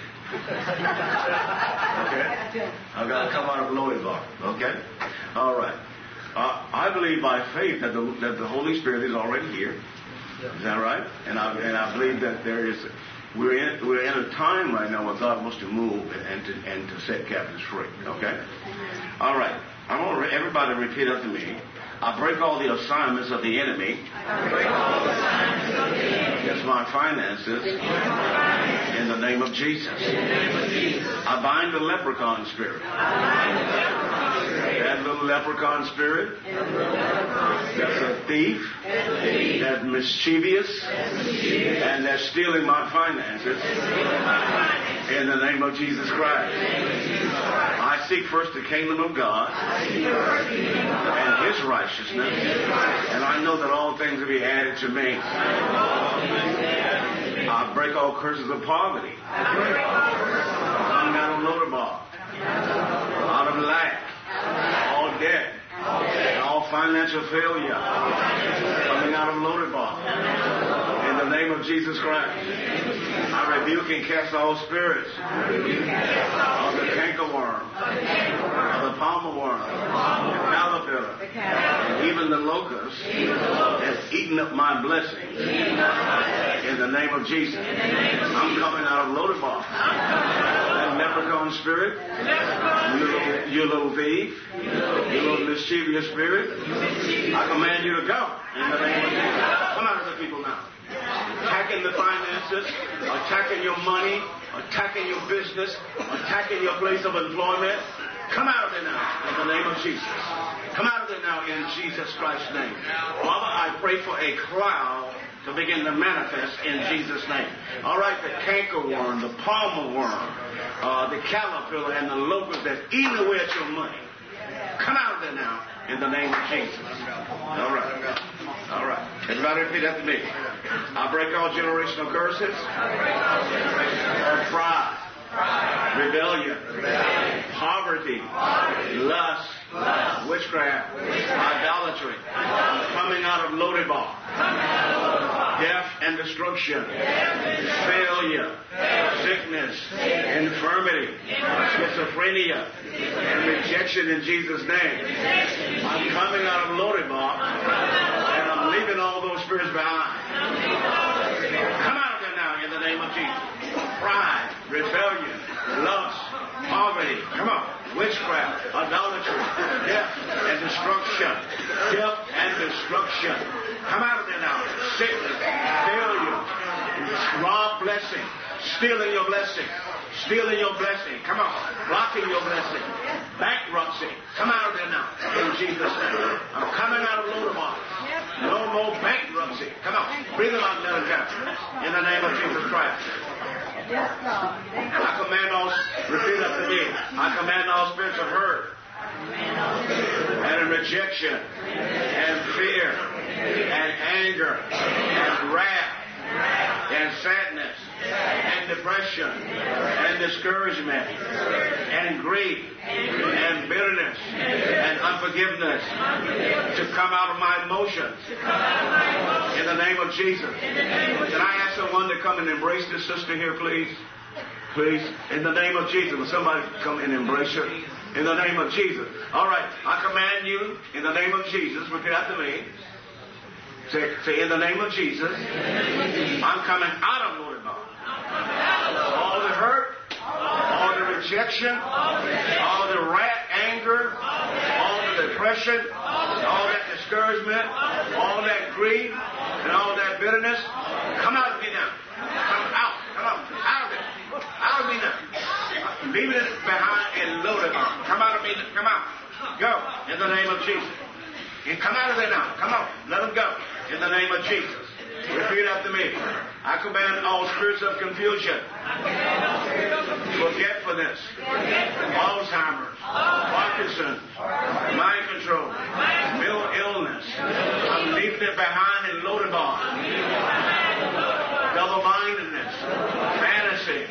Okay? I got to come out of Lodabar. Okay? All right. I believe by faith that the Holy Spirit is already here. Is that right? And I believe that we're in a time right now where God wants to move and to set captives free. Okay? All right. I want everybody to repeat after me. I break all the assignments of the enemy against my finances in the name of Jesus. I bind the leprechaun spirit. That little leprechaun spirit that's a thief, that's mischievous, and that's stealing my finances in the name of Jesus Christ. I seek first the kingdom of God and His righteousness, and I know that all things will be added to me. I break all curses of poverty, coming out of Lodabar, out of lack, all debt, and all financial failure, coming out of Lodabar, in the name of Jesus Christ. I rebuke and cast all spirits of the cankerworm, of the palmer worm, the caterpillar, and even the locust that's eaten up my blessings in the name of Jesus. I'm coming out of Lodabar. That leprechaun spirit, you little thief, you little mischievous spirit, I command you to go in the name of Jesus. Come out of the people now. Attacking the finances, attacking your money, attacking your business, attacking your place of employment. Come out of there now in the name of Jesus. Come out of there now in Jesus Christ's name. Father, I pray for a cloud to begin to manifest in Jesus' name. All right, the cankerworm, the palmer worm, the caterpillar, and the locust that's eating away at your money. Come out of there now in the name of Jesus. All right. All right. Everybody repeat after me. I break all generational curses, pride, rebellion, poverty, lust, witchcraft, idolatry, coming out of Lodabar, death and destruction, failure, sickness, infirmity, schizophrenia, and rejection in Jesus' name. I'm coming out of Lodabar, and I'm leaving all those spirits behind. Come out of there now in the name of Jesus. Pride, rebellion, lust, poverty, come on, witchcraft, idolatry, death and destruction, death and destruction. Come out of there now. Sickness, failure, rob blessing, stealing your blessing, stealing your blessing. Come on, blocking your blessing, bankruptcy. Come out of there now in Jesus' name. I'm coming out of Lodabar. No more bankruptcy. Come on, breathe them out and let them go. In the name of Jesus Christ. I command all, repeat after me, I command all spirits of hurt and rejection and fear and anger and wrath and sadness and depression and discouragement and grief and bitterness and unforgiveness to come out of my emotions in the name of Jesus. Can I ask someone to come and embrace this sister here, please? Please, in the name of Jesus. Will somebody come and embrace her? In the name of Jesus. All right, I command you in the name of Jesus. Repeat after me. Say, in the name of Jesus, I'm coming out of Lodabar. All the hurt, all the rejection, all the wrath, anger, all the depression, all that discouragement, all that grief, and all that bitterness, come out of me now. Come out. Come on. Out of it. Out of me now. Leaving it behind in Lodabar. Come out of me. Come out. Go. In the name of Jesus. You come out of there now. Come on. Let them go. In the name of Jesus. Repeat after me. I command all spirits of confusion, forgetfulness, Alzheimer's, Parkinson's, mind control, mental illness. I'm leaving it behind in Lodabar. Double-mindedness, fantasy,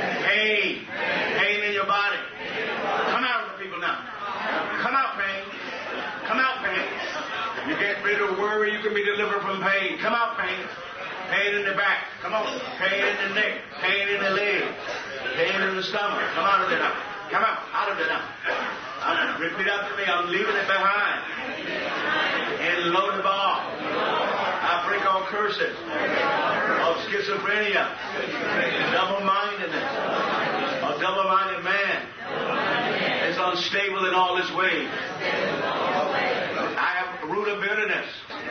pain in your body. Come out of the people now. Come out, pain. Come out, pain. You get rid of worry, you can be delivered from pain. Come out, pain. Pain in the back. Come on. Pain in the neck. Pain in the leg. Pain in the stomach. Come out of there now. Come out of there now. Repeat after me. I'm leaving it behind. In Lodabar. I break all curses of schizophrenia, double-mindedness, a double-minded man is unstable in all his ways. I have root of bitterness,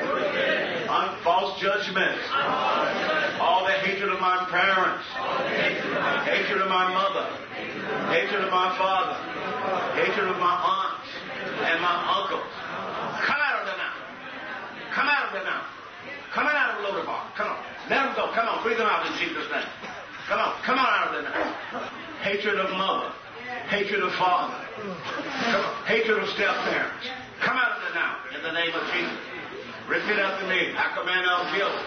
false judgments, all the hatred of my parents, hatred of my mother, hatred of my father, hatred of my aunts and my uncles. Come out of there now. Come out of there now. Come on out of the loader bar. Come on. Let them go. Come on. Breathe them out in Jesus' name. Come on. Come on out of there now. Hatred of mother. Hatred of father. Come on. Hatred of step-parents. Come out of there now in the name of Jesus. Repeat after me. I command all guilt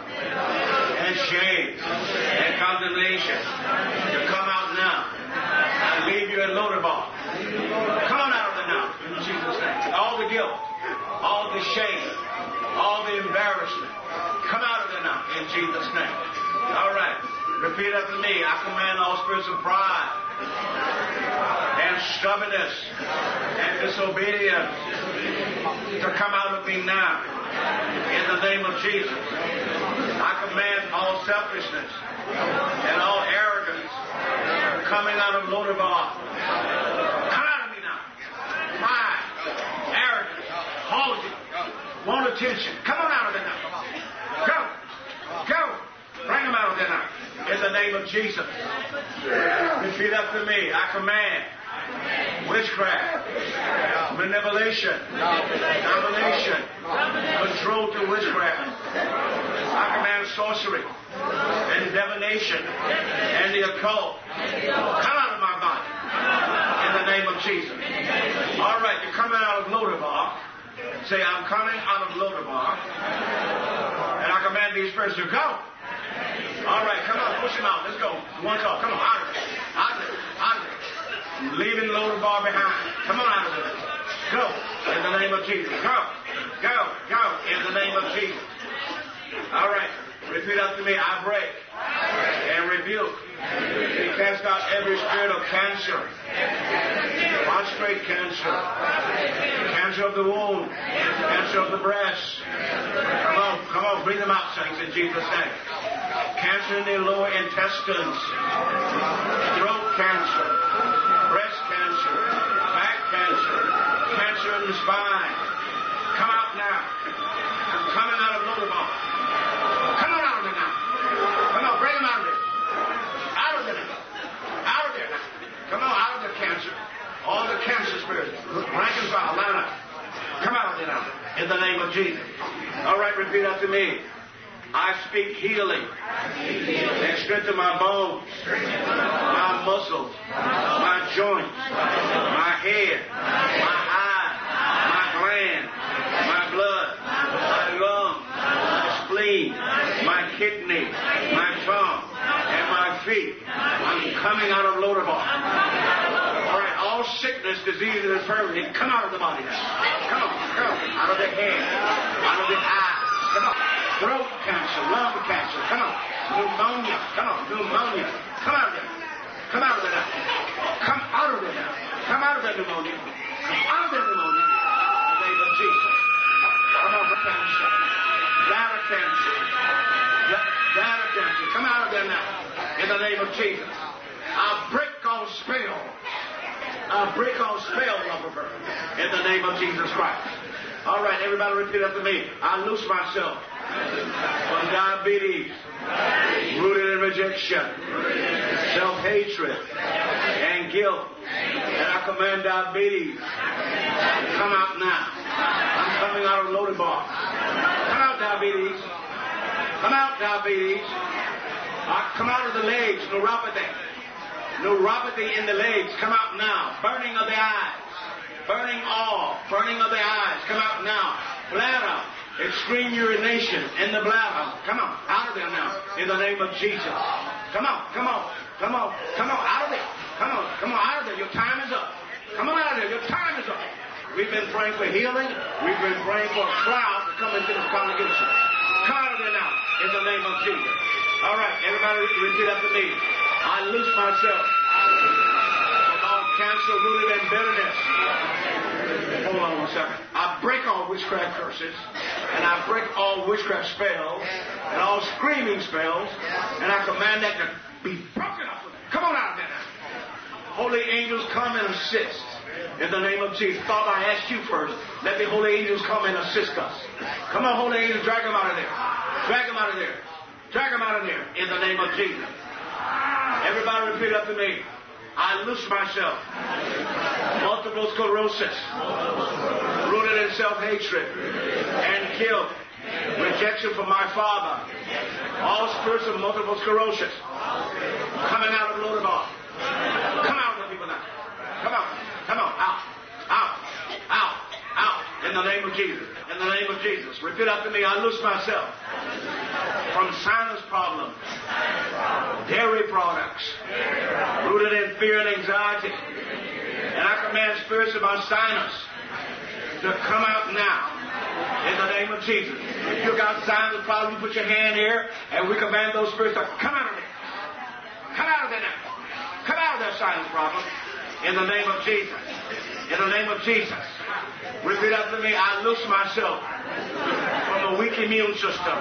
and shame and condemnation to come out now. I leave you in loader bar. Come on out of there now in Jesus' name. All the guilt, all the shame, all the embarrassment. Come out of there now in Jesus' name. All right. Repeat after me. I command all spirits of pride and stubbornness and disobedience to come out of me now in the name of Jesus. I command all selfishness and all arrogance coming out of Lodabar. Come out of me now. Pride, arrogance, haughty, want attention. Come on out of there now. Go. Go. Bring them out of there now. In the name of Jesus. Repeat after me. I command witchcraft, manipulation, domination, control through witchcraft. I command sorcery and divination and the occult. Come out of my body. In the name of Jesus. All right, you're coming out of Lodabar. Say, I'm coming out of Lodabar. And I command these spirits to go. All right, come on, push them out. Let's go. One call. Come on, out of it. Out of it. Out of it. Leaving Lodabar behind. Come on out of it. Go. In the name of Jesus. Go. Go. Go. In the name of Jesus. All right. Repeat after me. I break and rebuke. We cast out every spirit of cancer, prostate cancer, cancer of the womb, cancer of the breast. Come on, bring them out, saints, in Jesus' name. Cancer in the lower intestines, throat cancer, breast cancer, back cancer, cancer in the spine. Come out now. I'm coming out of Lodabar. Come on out of there now. Come on, bring them out of there. Out of there now. Out of there now. Come on, out of the cancer. All the cancer spirits. Rank and file, line up. Come out of there now. In the name of Jesus. All right, repeat after me. I speak healing and strengthen my bones, my muscles, my joints, my head, my eyes, my gland, my blood, my lungs, my spleen, my kidney, my tongue, and my feet. I'm coming out of Lodabar. All right, all sickness, disease, and infirmity, come out of the body now. Come on, come on. Out of the head, out of the eyes. Come on. Throat cancer, lung cancer, come on. Pneumonia, come on, pneumonia. Come out of there. Come out of there now. Come out of there now. Come out of that pneumonia. Come out of that pneumonia. In the name of Jesus. Come on, cancer. Bladder cancer. Bladder cancer. Come out of there now. In the name of Jesus. I'll break all spells. I'll break all spells off of her. In the name of Jesus Christ. All right, everybody repeat after me. I loose myself from diabetes, rooted in rejection, self-hatred, and guilt. And I command diabetes, come out now. I'm coming out of Lodabar. Come out, diabetes. Come out, diabetes. Come out of the legs, neuropathy. Neuropathy in the legs, come out now. Burning of the eyes. Burning all. Burning of the eyes, come out now. Bladder. Extreme urination in the bladder. Come on, out of there now. In the name of Jesus. Come on, come on, come on, come on, out of there. Come on, out of there. Your time is up. Come on out of there. Your time is up. We've been praying for healing. We've been praying for a crowd to come into this congregation. Come out of there now. In the name of Jesus. All right, everybody repeat after me. I loose myself from all cancer rooted in bitterness. Hold on 1 second. I break all witchcraft curses, and I break all witchcraft spells, and all screaming spells, and I command that to be broken off of them. Come on out of there now. Holy angels, come and assist. In the name of Jesus. Father, I ask you first. Let the holy angels come and assist us. Come on, holy angels, drag them out of there. Drag them out of there. Drag them out of there. In the name of Jesus. Everybody repeat after me. I loose myself. Multiple sclerosis. Rooted in self-hatred and guilt. Rejection from my father. All spirits of multiple sclerosis. Coming out of Lodabar. Come out of the people now. Come out. Come on. Out. Out. Out. Out. In the name of Jesus. In the name of Jesus. Repeat after me. I loose myself from sinus problems, dairy products, rooted in fear and anxiety. And I command spirits of my sinus to come out now in the name of Jesus. If you got sinus problems, you put your hand here and we command those spirits to come out of there. Come out of there now. Come out of that sinus problem in the name of Jesus. In the name of Jesus. Repeat after me. I loose myself from a weak immune system,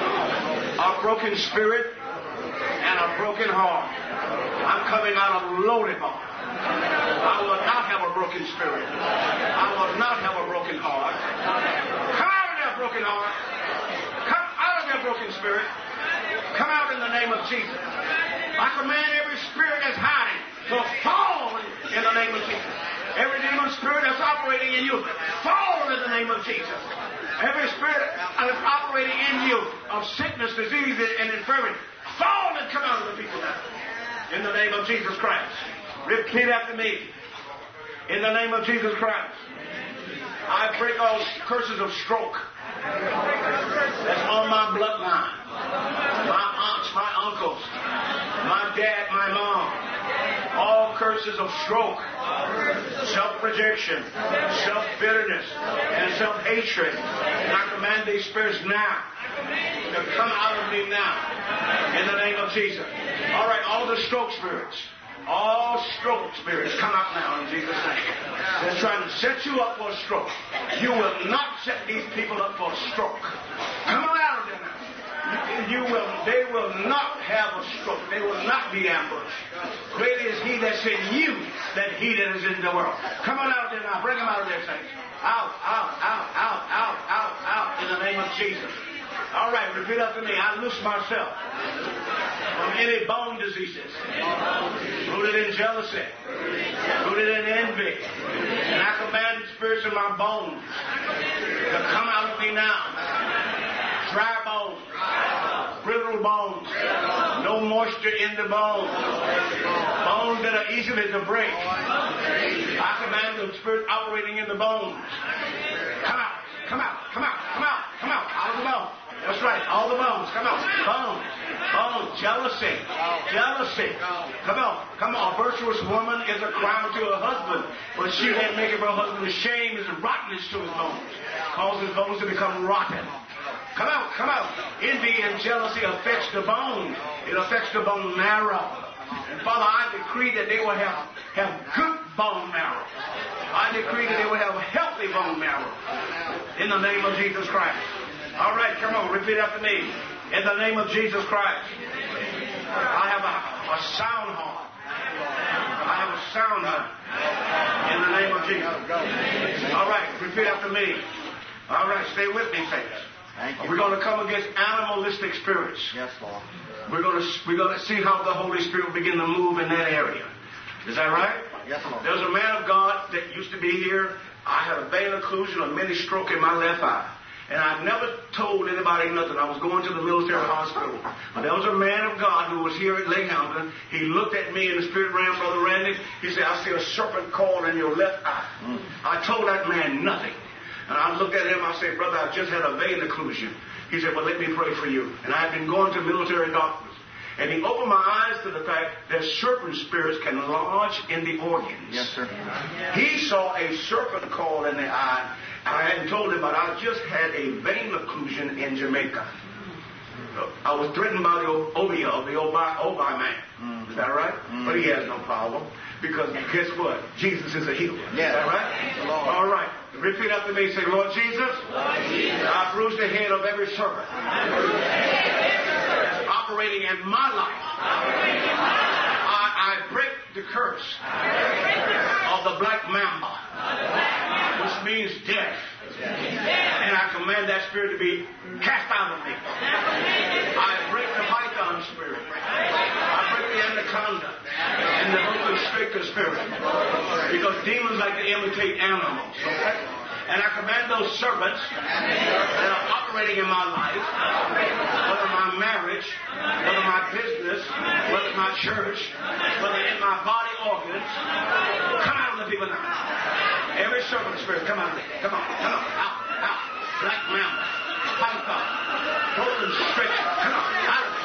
a broken spirit, and a broken heart. I'm coming out of Lodabar. I will not have a broken spirit. I will not have a broken heart. Come out of that broken heart. Come out of that broken spirit. Come out in the name of Jesus. I command every spirit that's hiding to fall in the name of Jesus. Every demon spirit that's operating in you, fall in the name of Jesus. Every spirit that's operating in you of sickness, disease, and infirmity, fall and come out of the people now. In the name of Jesus Christ. Repeat after me. In the name of Jesus Christ. I break all curses of stroke that's on my bloodline. My aunts, my uncles, my dad, my mom. All curses of stroke, self-rejection, self-bitterness, and self-hatred. And I command these spirits now to come out of me now in the name of Jesus. All right, all the stroke spirits. All stroke spirits come out now in Jesus' name. They're trying to set you up for a stroke. You will not set these people up for a stroke. Come on out of there now. They will not have a stroke. They will not be ambushed. Greater is he that's in you than he that is in the world. Come on out of there now. Bring them out of there, saints. Out, out, out, out, out, out, out in the name of Jesus. All right, repeat after me. I loose myself from any bone diseases, rooted in jealousy, rooted in envy. And I command the spirits in my bones to come out of me now. Dry bones, brittle bones, no moisture in the bones, bones that are easily to break. I command the spirit operating in the bones. Come out, come out, come out, come out, come out, out of the bones. That's right, all the bones, come out. Bones, bones, jealousy, jealousy. Come on, come on. A virtuous woman is a crown to her husband, but she that maketh her husband ashamed is rottenness to his bones, causes bones to become rotten. Come out, come out. Envy and jealousy affects the bone. It affects the bone marrow. And Father, I decree that they will have good bone marrow. I decree that they will have healthy bone marrow. In the name of Jesus Christ. All right, come on, repeat after me. In the name of Jesus Christ. I have a sound heart. I have a sound heart. In the name of Jesus. All right, repeat after me. All right, stay with me, saints. We're going to come against animalistic spirits. Yes, Lord. We're going to see how the Holy Spirit will begin to move in that area. Is that right? Yes, Lord. There's a man of God that used to be here. I had a vein occlusion, a mini stroke in my left eye. And I never told anybody nothing. I was going to the military hospital. But there was a man of God who was here at Lake Hampton. He looked at me in the spirit realm, Brother Randy. He said, I see a serpent coil in your left eye. I told that man nothing. And I looked at him, I said, brother, I just had a vein occlusion. He said, well, let me pray for you. And I had been going to military doctors. And he opened my eyes to the fact that serpent spirits can lodge in the organs. Yes, sir. He saw a serpent coil in the eye. I hadn't told him, but I just had a vein occlusion in Jamaica. I was threatened by the Obia, the Obi man. Is that right? But he has no problem. Because guess what? Jesus is a healer. Yeah. Is that right? All right. Repeat after me. Say, Lord Jesus, I bruise the head of every serpent operating in my life. I break the curse of the black mamba means death. And I command that spirit to be cast out of me. I break the python spirit. I break the anaconda and the constrictor spirit. Because demons like to imitate animals. Okay? And I command those serpents that are operating in my life, whether my marriage, whether my business, whether my church, whether in my body organs, come out of the people now. Every serpent spirit, come out of there. Come on, out. Black mamba, python, golden constrictor, come on, out of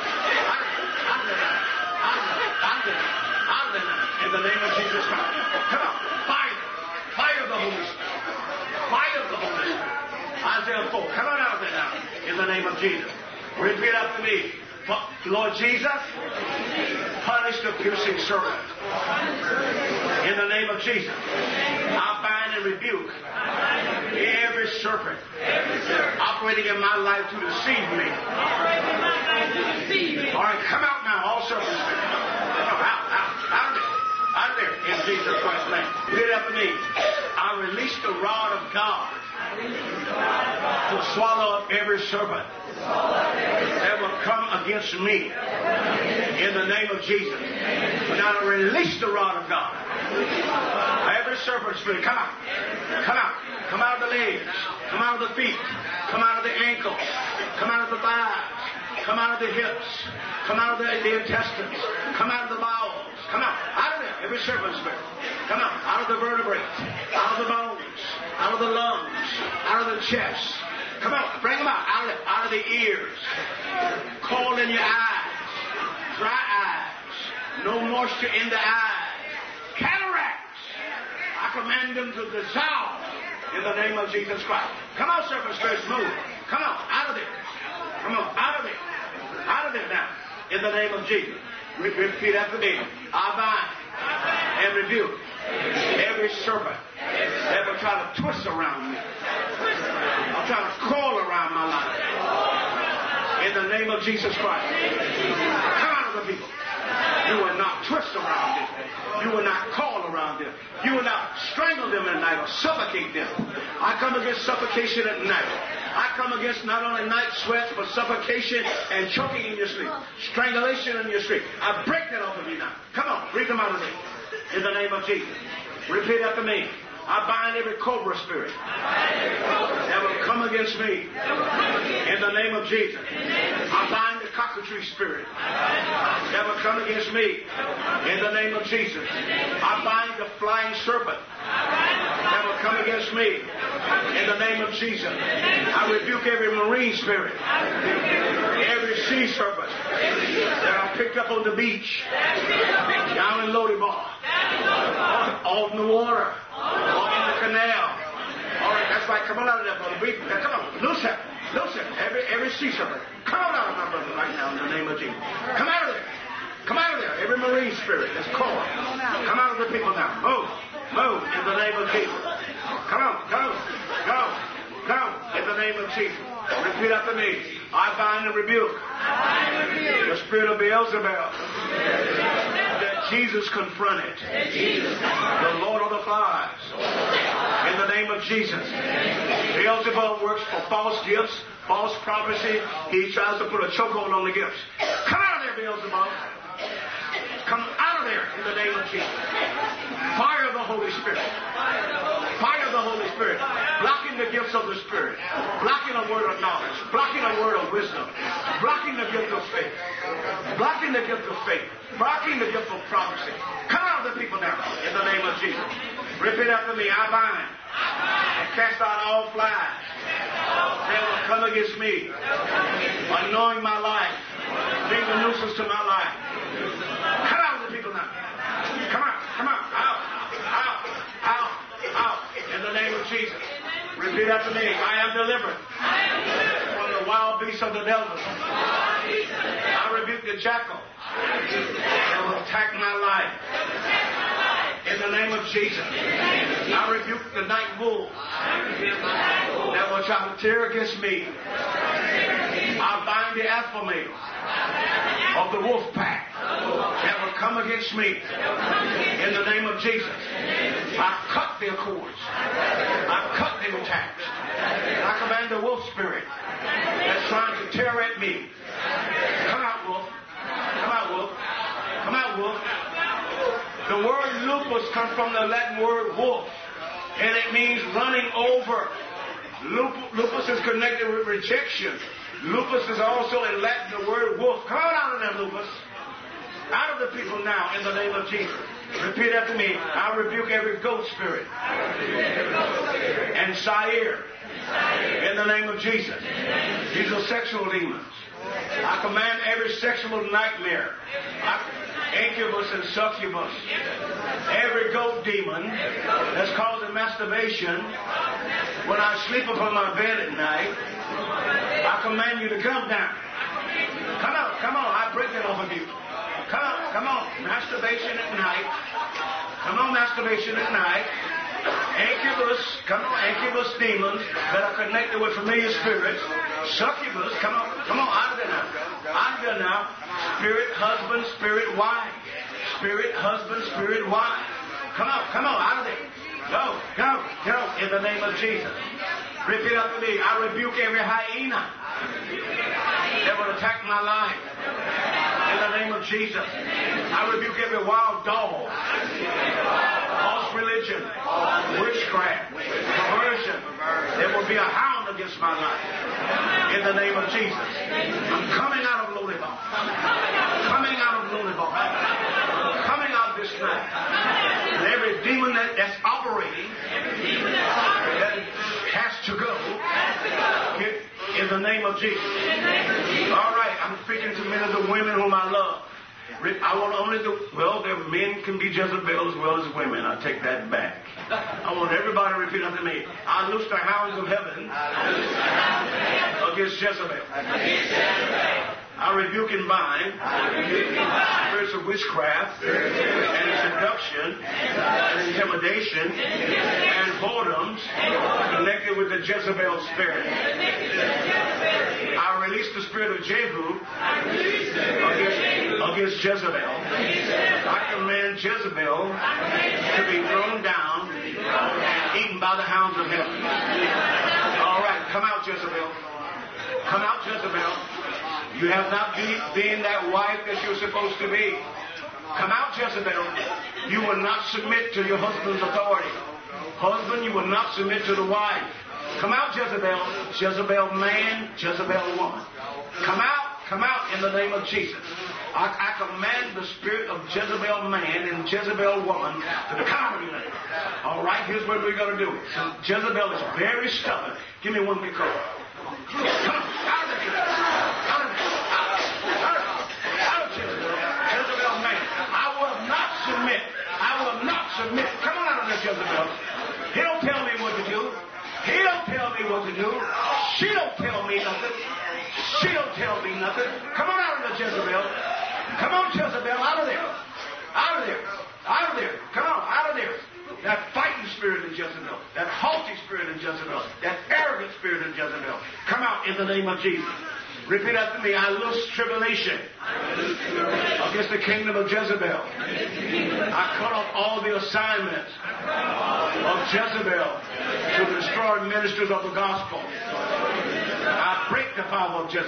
there. In the name of Jesus Christ. Come on, fire of the Holy Spirit. Fire of the Holy Spirit. Isaiah 4. Come on out of there now. In the name of Jesus. Repeat after me. Lord Jesus, punish the piercing serpent. In the name of Jesus. I bind and rebuke every serpent operating in my life to deceive me. All right, come out now, all serpents. Come on, out of there. In Jesus Christ's name. Repeat after me. I release the rod of God to swallow up every serpent that will come against me. In the name of Jesus. Now I release the rod of God. Every serpent spirit, come out. Come out of the legs. Come out of the feet. Come out of the ankles. Come out of the thighs. Come out of the hips. Come out of the intestines. Come out of the bowels. Come out of there. Every serpent spirit. Come out of the vertebrae. Out of the bones. Out of the lungs. Out of the chest. Come out. Bring them out of the ears. Cold in your eyes. Dry eyes. No moisture in the eyes. Cataracts. I command them to dissolve in the name of Jesus Christ. Come on, serpent spirits, move. Come on, out of there. Come on, out of there. Out of there now. In the name of Jesus. Repeat after me. I bind and rebuke every serpent that will try to twist around me. I'll try to crawl around my life. In the name of Jesus Christ. Come out of the people. You will not twist around them. You will not call around them. You will not strangle them at night or suffocate them. I come against suffocation at night. I come against not only night sweats, but suffocation and choking in your sleep. Strangulation in your sleep. I break that off of you now. Come on, breathe them out of me. In the name of Jesus. Repeat after me. I bind every cobra spirit that will come against me. In the name of Jesus. I bind the cockatrice spirit that will come against me. In the name of Jesus. I bind the flying serpent that will come against me. In the name of Jesus. I rebuke every marine spirit, every sea serpent that I picked up on the beach, down in Lodi Bar, out in the water, or in the canal. All right, that's right. Come on out of there, brother. Come on, loose him. Every sea serpent. Come on out of my brother right now in the name of Jesus. Come out of there. Come out of there. Every marine spirit that's caught. Come out of the people now. Move in the name of Jesus. Come on. In the name of Jesus. Repeat after me. I bind and rebuke the spirit of Beelzebub that Jesus confronted. The Lord of the flies. In the name of Jesus. Beelzebub works for false gifts, false prophecy. He tries to put a chokehold on the gifts. Come out of there, Beelzebub. Come out of there in the name of Jesus. Fire of the Holy Spirit. Fire of the Holy Spirit. Blocking the gifts of the Spirit. Blocking a word of knowledge. Blocking a word of wisdom. Blocking the gift of faith. Blocking the gift of faith. Blocking the gift of prophecy. Come out of the people now in the name of Jesus. Repeat after me. I bind and cast out all flies that will come against me, annoying my life, being a nuisance to my life. Come out of the people now. Come out. Out. In the name of Jesus. Repeat after me. I am delivered from the wild beasts of the devil. I rebuke the jackal that will attack my life. In the name of Jesus. I rebuke the night wolves that will try to tear against me. I bind the alpha male of the wolf pack that will come against me. In the name of Jesus. I cut their cords. I cut active attacks. I command the wolf spirit that's trying to tear at me. Come out, wolf. Come out, wolf. Come out, wolf. The word lupus comes from the Latin word wolf, and it means running over. Lupus is connected with rejection. Lupus is also in Latin the word wolf. Come on out of there, lupus. Out of the people now in the name of Jesus. Repeat after me. I rebuke every goat spirit and sire in the name of Jesus. These are sexual demons. I command every sexual nightmare, incubus and succubus, every goat demon that's causing masturbation when I sleep upon my bed at night, I command you to come down. Come out, come on, I break it off of you. Come on, masturbation at night. Come on, masturbation at night. Incubus, come on, incubus demons that are connected with familiar spirits. Succubus, come on, out of there now. Out of there now. Spirit husband, spirit wife. Spirit husband, spirit wife. Come on, out of there. Go, in the name of Jesus. Repeat after me. I rebuke every hyena that will attack my life. In the name of Jesus. I rebuke every wild dog, false religion, witchcraft, perversion. There will be a hound against my life. In the name of Jesus. I'm coming out of Lodebar. Coming out of Lodebar. Coming out this night. And every demon that's operating that has to go. In the name of Jesus. All right, I'm speaking to many of the women whom I love. I want only their men can be Jezebel as well as women. I take that back. I want everybody to repeat after me. I loose the hounds of heaven against Jezebel. I rebuke and bind spirits of witchcraft and seduction and intimidation and whoredoms connected with the Jezebel spirit. I release the spirit of Jehu against Jezebel. I command Jezebel to be thrown down, eaten by the hounds of heaven. All right, come out, Jezebel. Come out, Jezebel. You have not been that wife that you're supposed to be. Come out, Jezebel. You will not submit to your husband's authority. Husband, you will not submit to the wife. Come out, Jezebel. Jezebel man, Jezebel woman. Come out in the name of Jesus. I command the spirit of Jezebel man and Jezebel woman to come out of you. All right, here's what we're going to do. So Jezebel is very stubborn. Give me one big call. Come on, out of there. I will not submit. Come on out of there, Jezebel. He don't tell me what to do. He don't tell me what to do. She don't tell me nothing. She don't tell me nothing. Come on out of there, Jezebel. Come on, Jezebel, out of there. Out of there. Out of there. Come on, out of there. That fighting spirit in Jezebel. That haughty spirit in Jezebel. That arrogant spirit in Jezebel. Come out in the name of Jesus. Repeat after me. I loose tribulation against the kingdom of Jezebel. I cut off all the assignments of Jezebel to destroy ministers of the gospel. I break the power of Jezebel.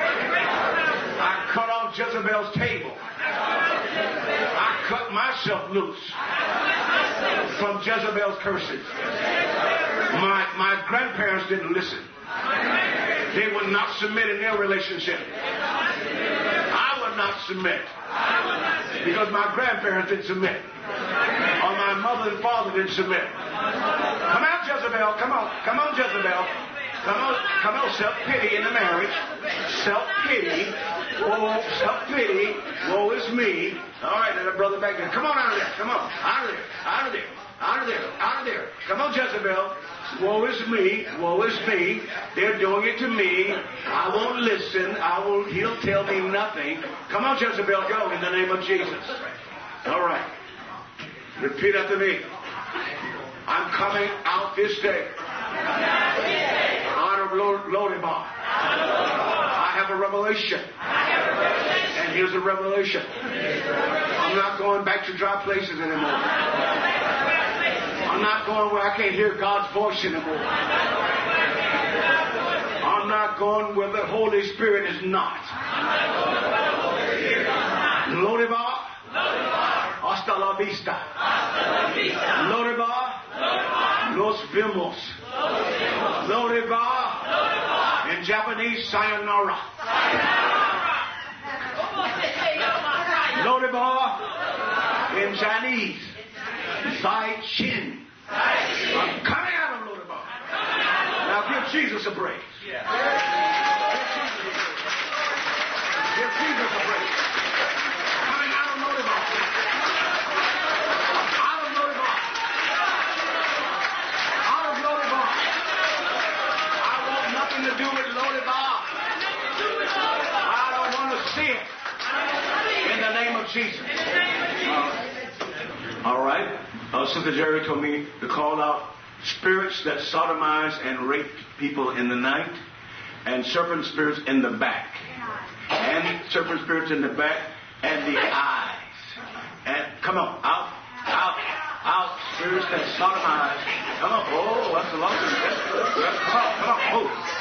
I cut off Jezebel's table. I cut myself loose from Jezebel's curses. My grandparents didn't listen. They would not submit in their relationship. I would not submit because my grandparents didn't submit, or my mother and father didn't submit. Come out, Jezebel. Come on, Jezebel. Come on, self-pity in the marriage. Self-pity. Oh, self-pity. Woe is me. All right, then, brother back there. Come on out of there. Come on. Out of there. Out of there. Out of there. Out of there. Come on, Jezebel. Woe is me. Woe is me. They're doing it to me. I won't listen. He'll tell me nothing. Come on, Jezebel. Go in the name of Jesus. All right. Repeat after me. I'm coming out this day. Out of Lodebar. I have a revelation. And here's a revelation. I'm not going back to dry places anymore. I'm I'm not going where I can't hear God's voice anymore. I'm not going where the Holy Spirit is not. Lodibar. Hasta la vista. Lodibar. Nos vemos. Lodibar. In Japanese, sayonara. Lodibar. In Chinese, Zai Chin. I'm coming out of Lodibar. Now give Jesus a praise. Give Jesus a praise. Coming out of Lodibar. Out of Lodibar. Out of Lodibar. I want nothing to do with Lodibar. I don't want to see it. In the name of Jesus. All right. Sister Jerry told me to call out spirits that sodomize and rape people in the night, and serpent spirits in the back, and serpent spirits in the back and the eyes. And come on, out, spirits that sodomize. Come on, oh, that's a long one. That's good. Come on,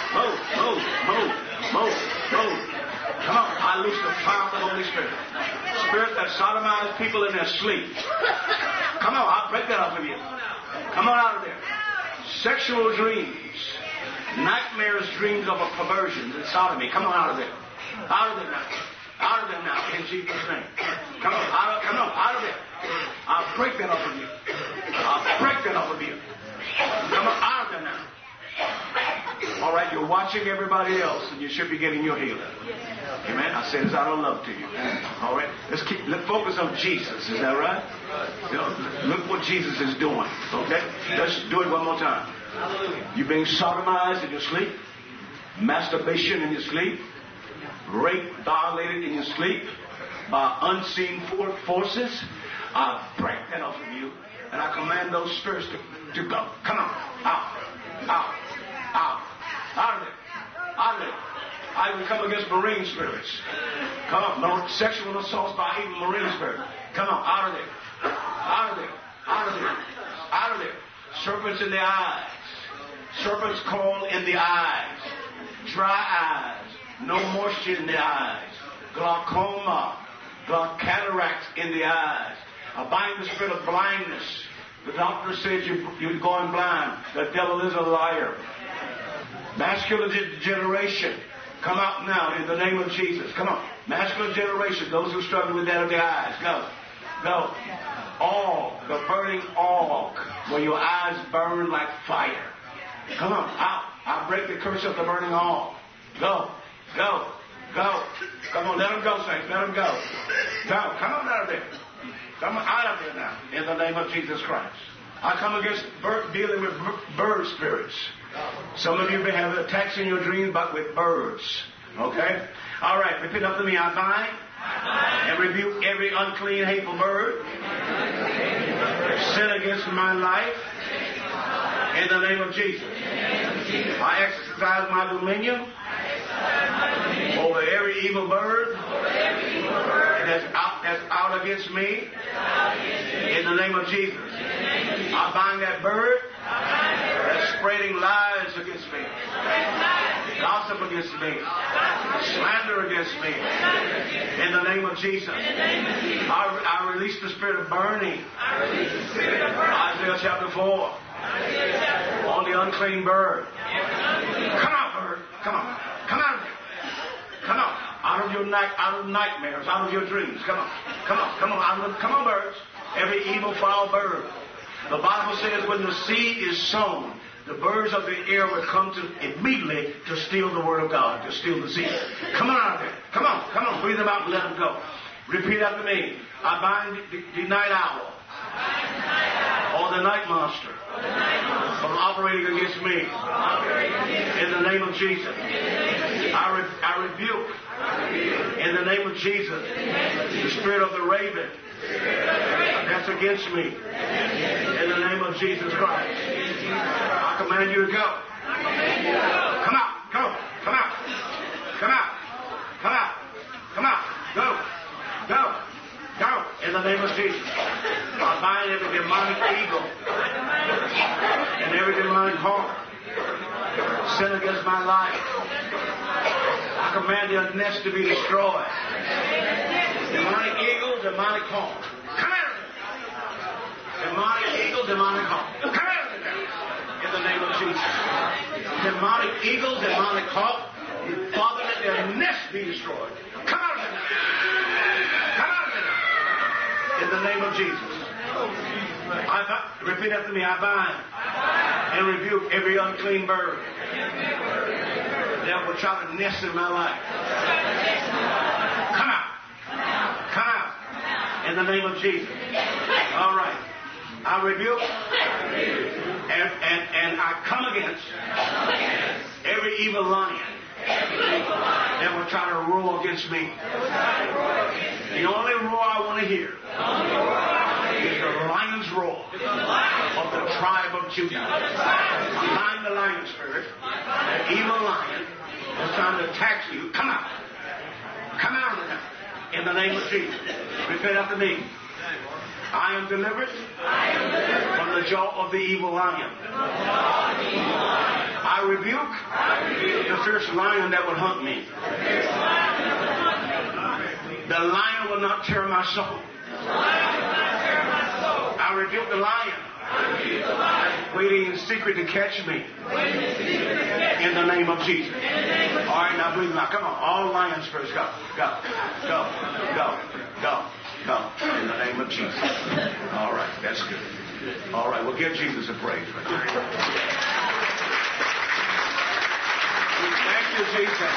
move. Come on, I loose the power of the Holy Spirit. Spirit that sodomize people in their sleep. Come on, I'll break that off of you. Come on out of there. Sexual dreams, nightmares, dreams of a perversion and sodomy. Come on out of there. Out of there now. Out of there now, in Jesus' name. Come on, out of there. I'll break that off of you. I'll break that off of you. Come on, out of there now. All right, you're watching everybody else, and you should be getting your healing. Amen. I say this out of love to you. All right, let's focus on Jesus. Is that right? Look what Jesus is doing. Okay, let's do it one more time. You being sodomized in your sleep, masturbation in your sleep, rape, violated in your sleep by unseen forces. I break that off of you, and I command those spirits to go. Come on, out of there. I will come against marine spirits. Come on, sexual assaults by even marine spirits. Come on, out of there. Serpents in the eyes. Serpents crawl in the eyes. Dry eyes. No moisture in the eyes. Glaucoma. Cataracts in the eyes. I bind the spirit of blindness. The doctor says you're going blind. The devil is a liar. Masculine degeneration. Come out now in the name of Jesus. Come on. Masculine generation. Those who struggle with that of the eyes. Go. All. The burning all. Where your eyes burn like fire. Come on. Out. I break the curse of the burning all. Go. Come on. Let them go, saints. Let them go. Go. Come on out of there. Come on out of there now. In the name of Jesus Christ. I come against dealing with bird spirits. Some of you may have attacks in your dreams, but with birds. Okay? All right. Repeat after me. I bind and rebuke every unclean, hateful bird. Sin against my life. In the name of Jesus. I exercise my dominion over every evil bird that's out against me. In the name of Jesus. I bind that bird that's spreading lies against me, gossip against me, slander against me. In the name of Jesus. I release the spirit of burning. Isaiah chapter 4. On the unclean bird. Come out, bird. Come on. Come out of there. Come on. Out of your nightmares, out of your dreams. Come on. Come on, birds. Every evil, foul bird. The Bible says when the seed is sown, the birds of the air will come immediately to steal the word of God, to steal the seed. Come on out of there. Come on. Breathe them out and let them go. Repeat after me. I bind the night owl. Or the night monster. From operating against me. In the name of Jesus. I rebuke. In the name of Jesus. The spirit of the raven. That's against me. In the name of Jesus Christ. I command you to go. Come out. Go. Come out. Go. In the name of Jesus. I bind every demonic eagle every demonic hawk sent against my life, I command your nest to be destroyed. Demonic eagle, demonic hawk, come out of there. Demonic eagle, demonic hawk, come out of there. In the name of Jesus. Demonic eagle, demonic hawk, Father, let their nest be destroyed. Come out of there. Come out of there. In the name of Jesus. Repeat after me. I bind and rebuke every unclean bird that will try to nest in my life. Come out. Come out. In the name of Jesus. All right. I rebuke and I come against every evil lion that will try to roar against me. The only roar I want to hear is the lion's roar of the tribe of Judah. Bind the lion spirit, the evil lion that's trying to attack you. Come out. Come out of there. In the name of Jesus. Repeat after me. I am delivered from the jaw of the evil lion. I rebuke the fierce lion that would hunt me. The lion will not tear my soul. I rebuke the lion waiting in secret to catch me. In the name of Jesus. All right, now breathe out. Come on. All lion spirits, go. Go. Go. Go. Go. Go. In the name of Jesus. All right, that's good. All right, well, give Jesus a praise. We thank you, Jesus.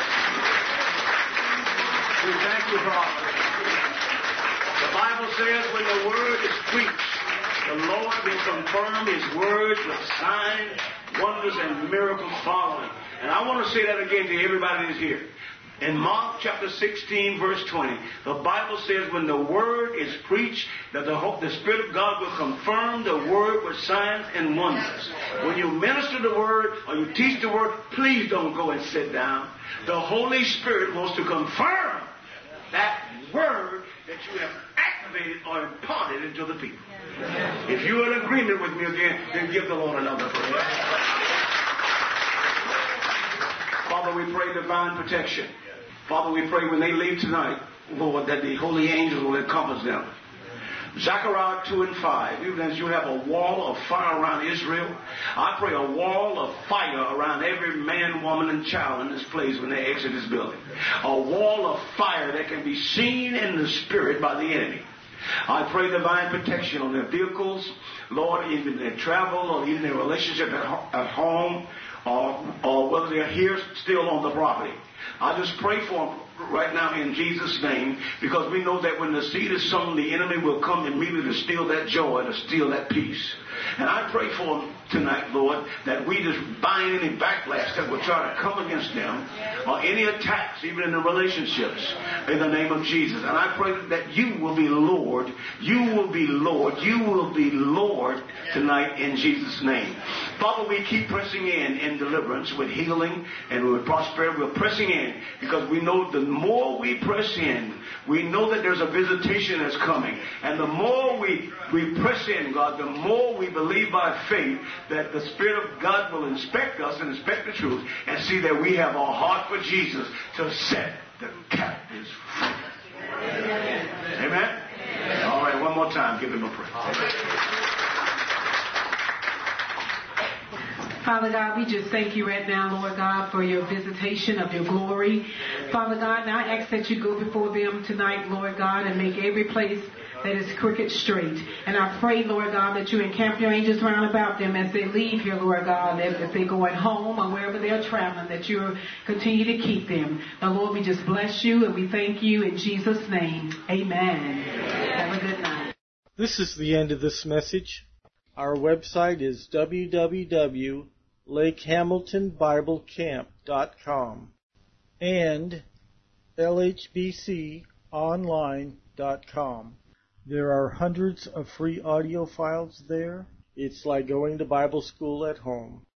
We thank you, Father. The Bible says when the word is preached, the Lord will confirm his words with signs, wonders, and miracles following. And I want to say that again to everybody that's here. In Mark chapter 16, verse 20, the Bible says when the word is preached, that the Spirit of God will confirm the word with signs and wonders. When you minister the word or you teach the word, please don't go and sit down. The Holy Spirit wants to confirm that word that you have activated or imparted into the people. If you're in agreement with me again, then give the Lord another praise. Father, we pray divine protection. Father, we pray when they leave tonight, Lord, that the holy angels will encompass them. Zechariah 2 and 5, even as you have a wall of fire around Israel, I pray a wall of fire around every man, woman, and child in this place when they exit this building. A wall of fire that can be seen in the spirit by the enemy. I pray divine protection on their vehicles, Lord, even their travel or even their relationship at home, or whether they're here still on the property. I just pray for them right now in Jesus' name, because we know that when the seed is sown, the enemy will come immediately to steal that joy, to steal that peace. And I pray for them tonight, Lord, that we just bind any backlash that will try to come against them, or any attacks, even in the relationships, in the name of Jesus. And I pray that you will be Lord, you will be Lord, you will be Lord tonight in Jesus' name. Father, we keep pressing in deliverance with healing and with prosperity. We're pressing in because we know the more we press in, we know that there's a visitation that's coming. And the more we press in, God, the more we believe by faith that the Spirit of God will inspect us and inspect the truth and see that we have a heart for Jesus to set the captives free. Amen? All right, one more time. Give him a praise. Father God, we just thank you right now, Lord God, for your visitation of your glory. Father God, now I ask that you go before them tonight, Lord God, and make every place that is crooked straight. And I pray, Lord God, that you encamp your angels round about them as they leave here, Lord God, if they're going home or wherever they're traveling, that you continue to keep them. Now, Lord, we just bless you and we thank you in Jesus' name. Amen. Have a good night. This is the end of this message. Our website is www.lakehamiltonbiblecamp.com and lhbconline.com. There are hundreds of free audio files there. It's like going to Bible school at home.